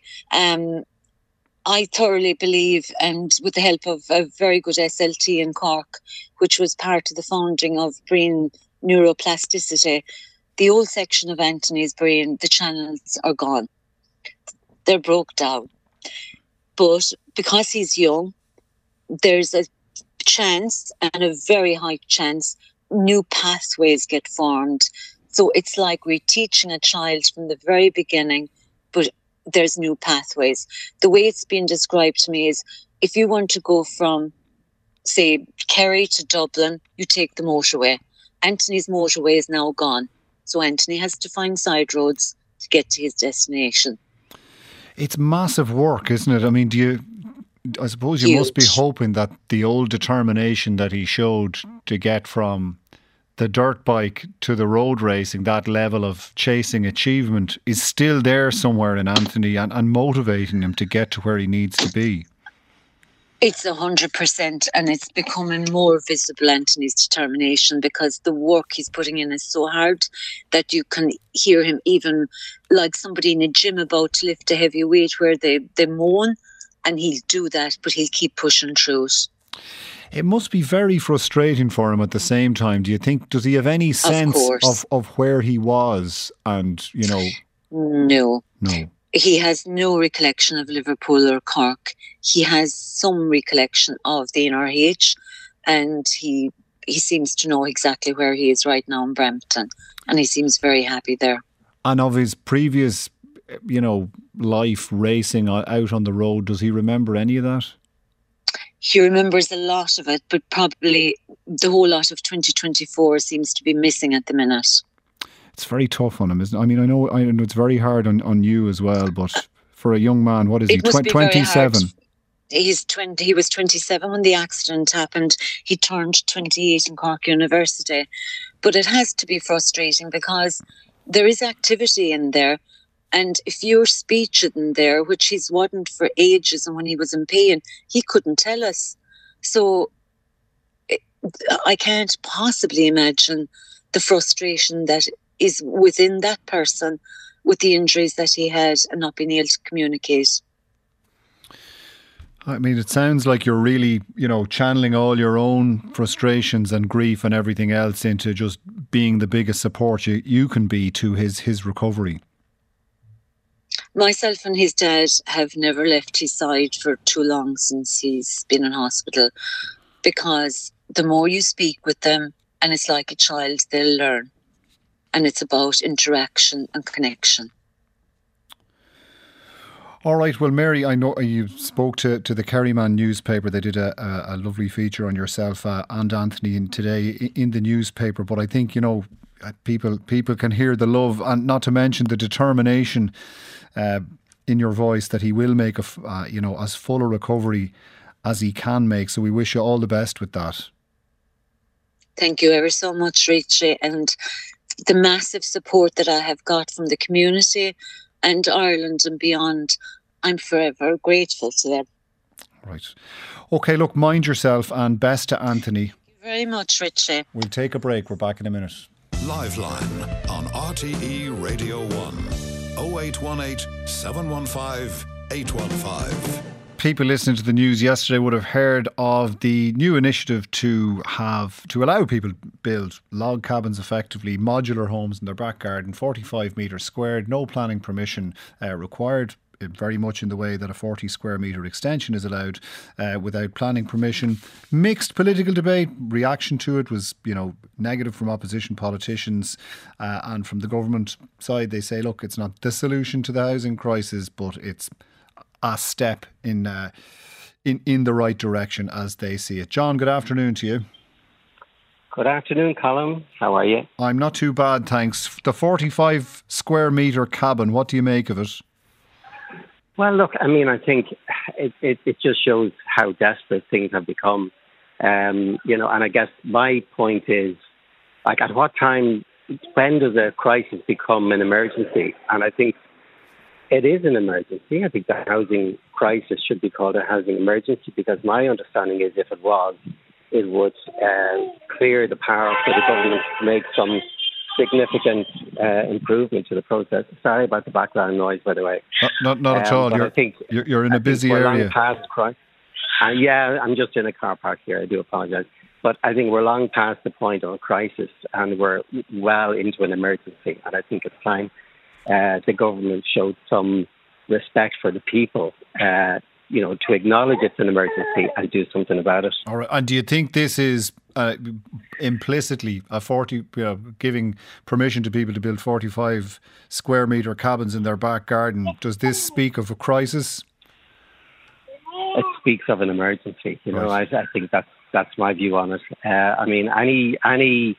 I thoroughly believe, and with the help of a very good SLT in Cork, which was part of the founding of brain neuroplasticity, the old section of Anthony's brain, the channels are gone. They're broke down. But because he's young, there's a chance, and a very high chance, new pathways get formed. So it's like we're teaching a child from the very beginning, but there's new pathways. The way it's been described to me is if you want to go from, say, Kerry to Dublin, you take the motorway. Anthony's motorway is now gone. So Anthony has to find side roads to get to his destination. It's massive work, isn't it? I mean, I suppose you must be hoping that the old determination that he showed to get from the dirt bike to the road racing, that level of chasing achievement, is still there somewhere in Anthony and motivating him to get to where he needs to be. It's 100%, and it's becoming more visible, Anthony's determination, because the work he's putting in is so hard that you can hear him even like somebody in a gym about to lift a heavy weight where they moan, and he'll do that, but he'll keep pushing through it. It must be very frustrating for him at the same time. Do you think, does he have any sense of where he was and, No. He has no recollection of Liverpool or Cork. He has some recollection of the NRH, and he seems to know exactly where he is right now in Brampton, and he seems very happy there. And of his previous, life racing out on the road, does he remember any of that? he remembers a lot of it, but probably the whole lot of 2024 seems to be missing at the minute. It's very tough on him, isn't it? I mean, I know it's very hard on you as well, but for a young man, what is he, 27? He was 27 when the accident happened. He turned 28 in Cork University. But it has to be frustrating because there is activity in there. And if your speech isn't there, which he's wasn't for ages, and when he was in pain, he couldn't tell us. So I can't possibly imagine the frustration that is within that person with the injuries that he had and not being able to communicate. I mean, it sounds like you're really, channeling all your own frustrations and grief and everything else into just being the biggest support you can be to his recovery. Myself and his dad have never left his side for too long since he's been in hospital, because the more you speak with them, and it's like a child, they'll learn. And it's about interaction and connection. All right. Well, Mary, I know you spoke to the Kerryman newspaper. They did a lovely feature on yourself and Anthony today in the newspaper. But I think, people can hear the love, and not to mention the determination in your voice that he will make as full a recovery as he can make. So we wish you all the best with that. Thank you ever so much, Richie. And the massive support that I have got from the community and Ireland and beyond, I'm forever grateful to them. Right. Okay, look, mind yourself, and best to Anthony. Thank you very much, Richie. We'll take a break. We're back in a minute. Liveline on RTE Radio 1. 0818 715 815. People listening to the news yesterday would have heard of the new initiative to allow people to build log cabins, effectively modular homes in their back garden, 45 metres squared, no planning permission required, very much in the way that a 40 square metre extension is allowed without planning permission. Mixed political debate. Reaction to it was, negative from opposition politicians, and from the government side they say, look, it's not the solution to the housing crisis, but it's a step in the right direction as they see it. John, good afternoon to you. Good afternoon, Colin. How are you? I'm not too bad, thanks. The 45 square metre cabin, what do you make of it? Well, look, I mean, I think it just shows how desperate things have become. And I guess my point is, like, at what time, when does a crisis become an emergency? And I think it is an emergency. I think the housing crisis should be called a housing emergency, because my understanding is if it was, it would clear the path for the government to make some significant improvement to the process. Sorry about the background noise, by the way. Not at all. You're in a busy area. Yeah, I'm just in a car park here. I do apologise. But I think we're long past the point of a crisis, and we're well into an emergency. And I think it's time the government showed some respect for the people, to acknowledge it's an emergency and do something about it. All right. And do you think this is implicitly giving permission to people to build 45 square metre cabins in their back garden? Does this speak of a crisis? It speaks of an emergency. Right. I think that's my view on it. I mean, any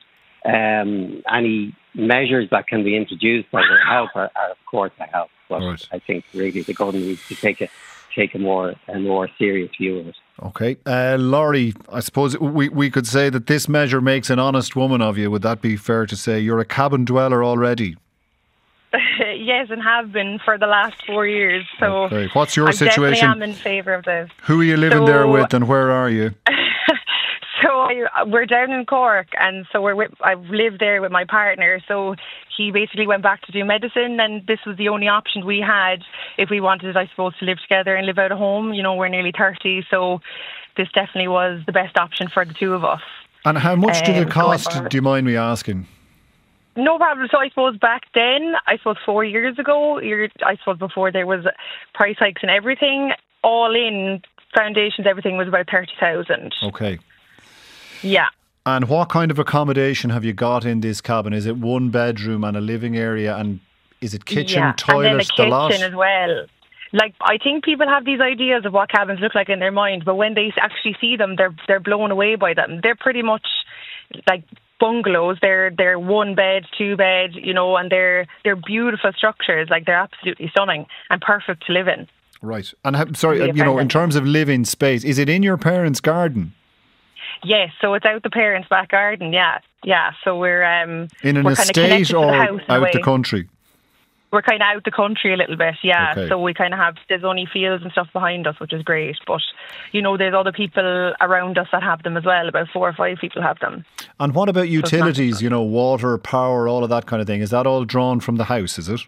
measures that can be introduced that will help are of course a help. But right. I think really the government needs to take a more serious view of it. Okay. Laurie, I suppose we could say that this measure makes an honest woman of you. Would that be fair to say? You're a cabin dweller already. Yes, and have been for the last 4 years. So okay. What's your situation? I definitely am in favour of this. Who are you living there with, and where are you? So we're down in Cork, and so I've lived there with my partner. So he basically went back to do medicine, and this was the only option we had if we wanted, I suppose, to live together and live out of home. We're nearly 30, so this definitely was the best option for the two of us. And how much did it cost? Do you mind me asking? No problem. So I suppose back then, 4 years ago, I suppose before there was price hikes and everything, all in, foundations, everything was about 30,000. Okay. Yeah. And what kind of accommodation have you got in this cabin? Is it one bedroom and a living area, and is it kitchen, toilet, and then a kitchen lot? as well? Like, I think people have these ideas of what cabins look like in their mind, but when they actually see them, they're blown away by them. They're pretty much like bungalows. They're 1 bed, 2 bed, you know, and they're beautiful structures. Like, they're absolutely stunning and perfect to live in. Right. And in terms of living space, is it in your parents' garden? Yes, so it's out the parents' back garden. Yeah. So we're in an estate or out the country. We're kind of out the country a little bit, yeah. Okay. So we kind of have, there's only fields and stuff behind us, which is great. But, you know, there's other people around us that have them as well. About 4 or 5 people have them. And what about utilities, you know, water, power, all of that kind of thing? Is that all drawn from the house, is it?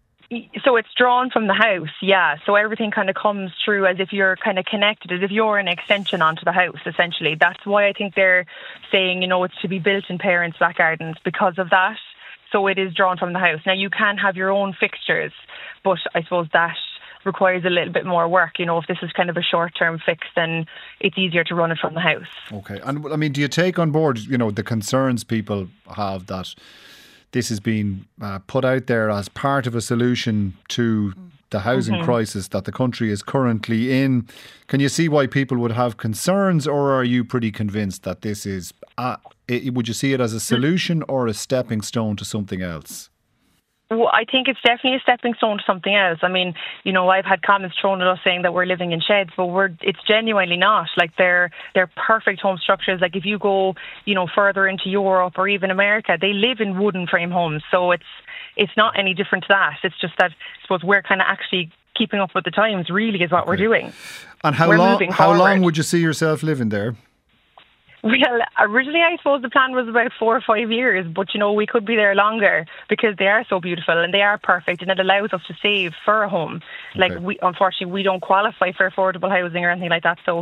So it's drawn from the house, yeah. So everything kind of comes through as if you're kind of connected, as if you're an extension onto the house, essentially. That's why I think they're saying, you know, it's to be built in parents' back gardens because of that. So it is drawn from the house. Now, you can have your own fixtures, but I suppose that requires a little bit more work. You know, if this is kind of a short-term fix, then it's easier to run it from the house. Okay. And, I mean, do you take on board, you know, the concerns people have that this is being put out there as part of a solution to the housing crisis that the country is currently in? Can you see why people would have concerns, or are you pretty convinced that this is, would you see it as a solution or a stepping stone to something else? Well, I think it's definitely a stepping stone to something else. I mean, you know, I've had comments thrown at us saying that we're living in sheds, but it's genuinely not. Like, they're perfect home structures. Like, if you go, you know, further into Europe or even America, they live in wooden frame homes. So it's not any different to that. It's just that, I suppose, we're kind of actually keeping up with the times, really, is what we're doing. And how long would you see yourself living there? Well, originally I suppose the plan was about 4 or 5 years, but you know, we could be there longer because they are so beautiful and they are perfect, and it allows us to save for a home. Like, unfortunately, we don't qualify for affordable housing or anything like that, so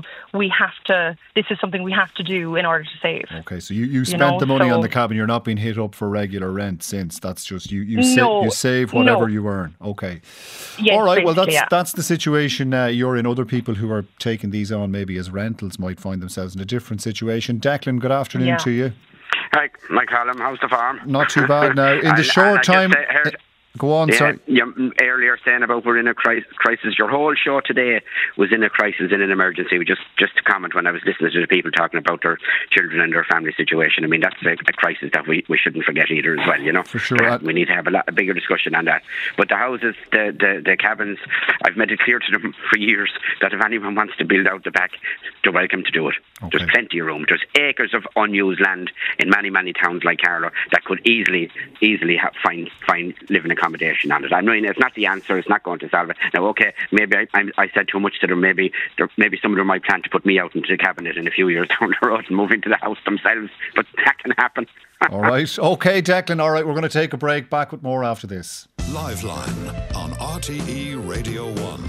this is something we have to do in order to save. Okay, so you spent the money on the cabin. You're not being hit up for regular rent since. That's just you save whatever you earn. Okay. Yes, all right, well that's the situation you're in. Other people who are taking these on maybe as rentals might find themselves in a different situation. Declan, good afternoon to you. Hi, Mike Callum, how's the farm? Not too bad now. In the short time... Go on, sorry. Yeah, earlier saying about we're in a crisis. Your whole show today was in a crisis, in an emergency. Just to comment, when I was listening to the people talking about their children and their family situation, I mean, that's a crisis that we shouldn't forget either as well, you know. For sure. We need to have a bigger discussion on that. But the houses, the cabins, I've made it clear to them for years that if anyone wants to build out the back, they're welcome to do it. Okay. There's plenty of room. There's acres of unused land in many, many towns like Carlow that could easily find living accommodation on it. I mean, it's not the answer. It's not going to solve it. Now, okay, maybe I said too much to them. Maybe some of them might plan to put me out into the cabinet in a few years down the road and move into the house themselves. But that can happen. All right. Okay, Declan. All right, we're going to take a break. Back with more after this. Live Line on RTE Radio 1.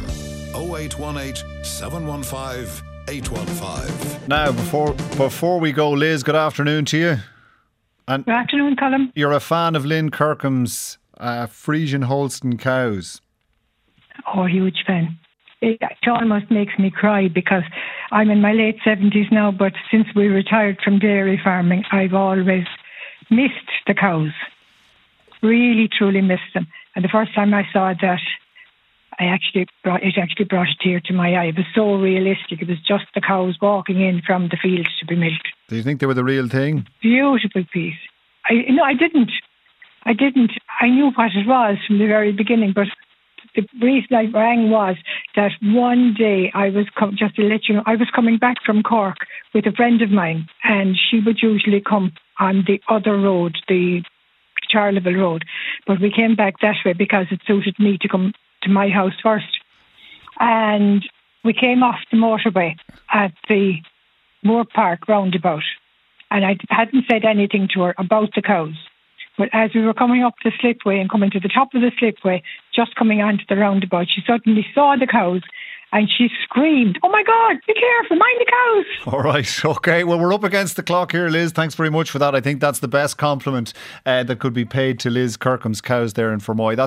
0818 715 815. Now, before we go, Liz, good afternoon to you. And good afternoon, Colin. You're a fan of Lynn Kirkham's Friesian Holstein cows. Oh, huge fan. It almost makes me cry because I'm in my late 70s now, but since we retired from dairy farming, I've always missed the cows. Really, truly missed them. And the first time I saw that, it actually brought a tear to my eye. It was so realistic. It was just the cows walking in from the fields to be milked. Do you think they were the real thing? Beautiful piece. I didn't. I knew what it was from the very beginning, but the reason I rang was that one day just to let you know, I was coming back from Cork with a friend of mine, and she would usually come on the other road, the Charleville Road, but we came back that way because it suited me to come to my house first. And we came off the motorway at the Moore Park roundabout, and I hadn't said anything to her about the cows. But as we were coming up the slipway and coming to the top of the slipway, just coming onto the roundabout, she suddenly saw the cows and she screamed, "Oh my God, be careful, mind the cows." All right, okay. Well, we're up against the clock here, Liz. Thanks very much for that. I think that's the best compliment that could be paid to Liz Kirkham's cows there in Fermoy.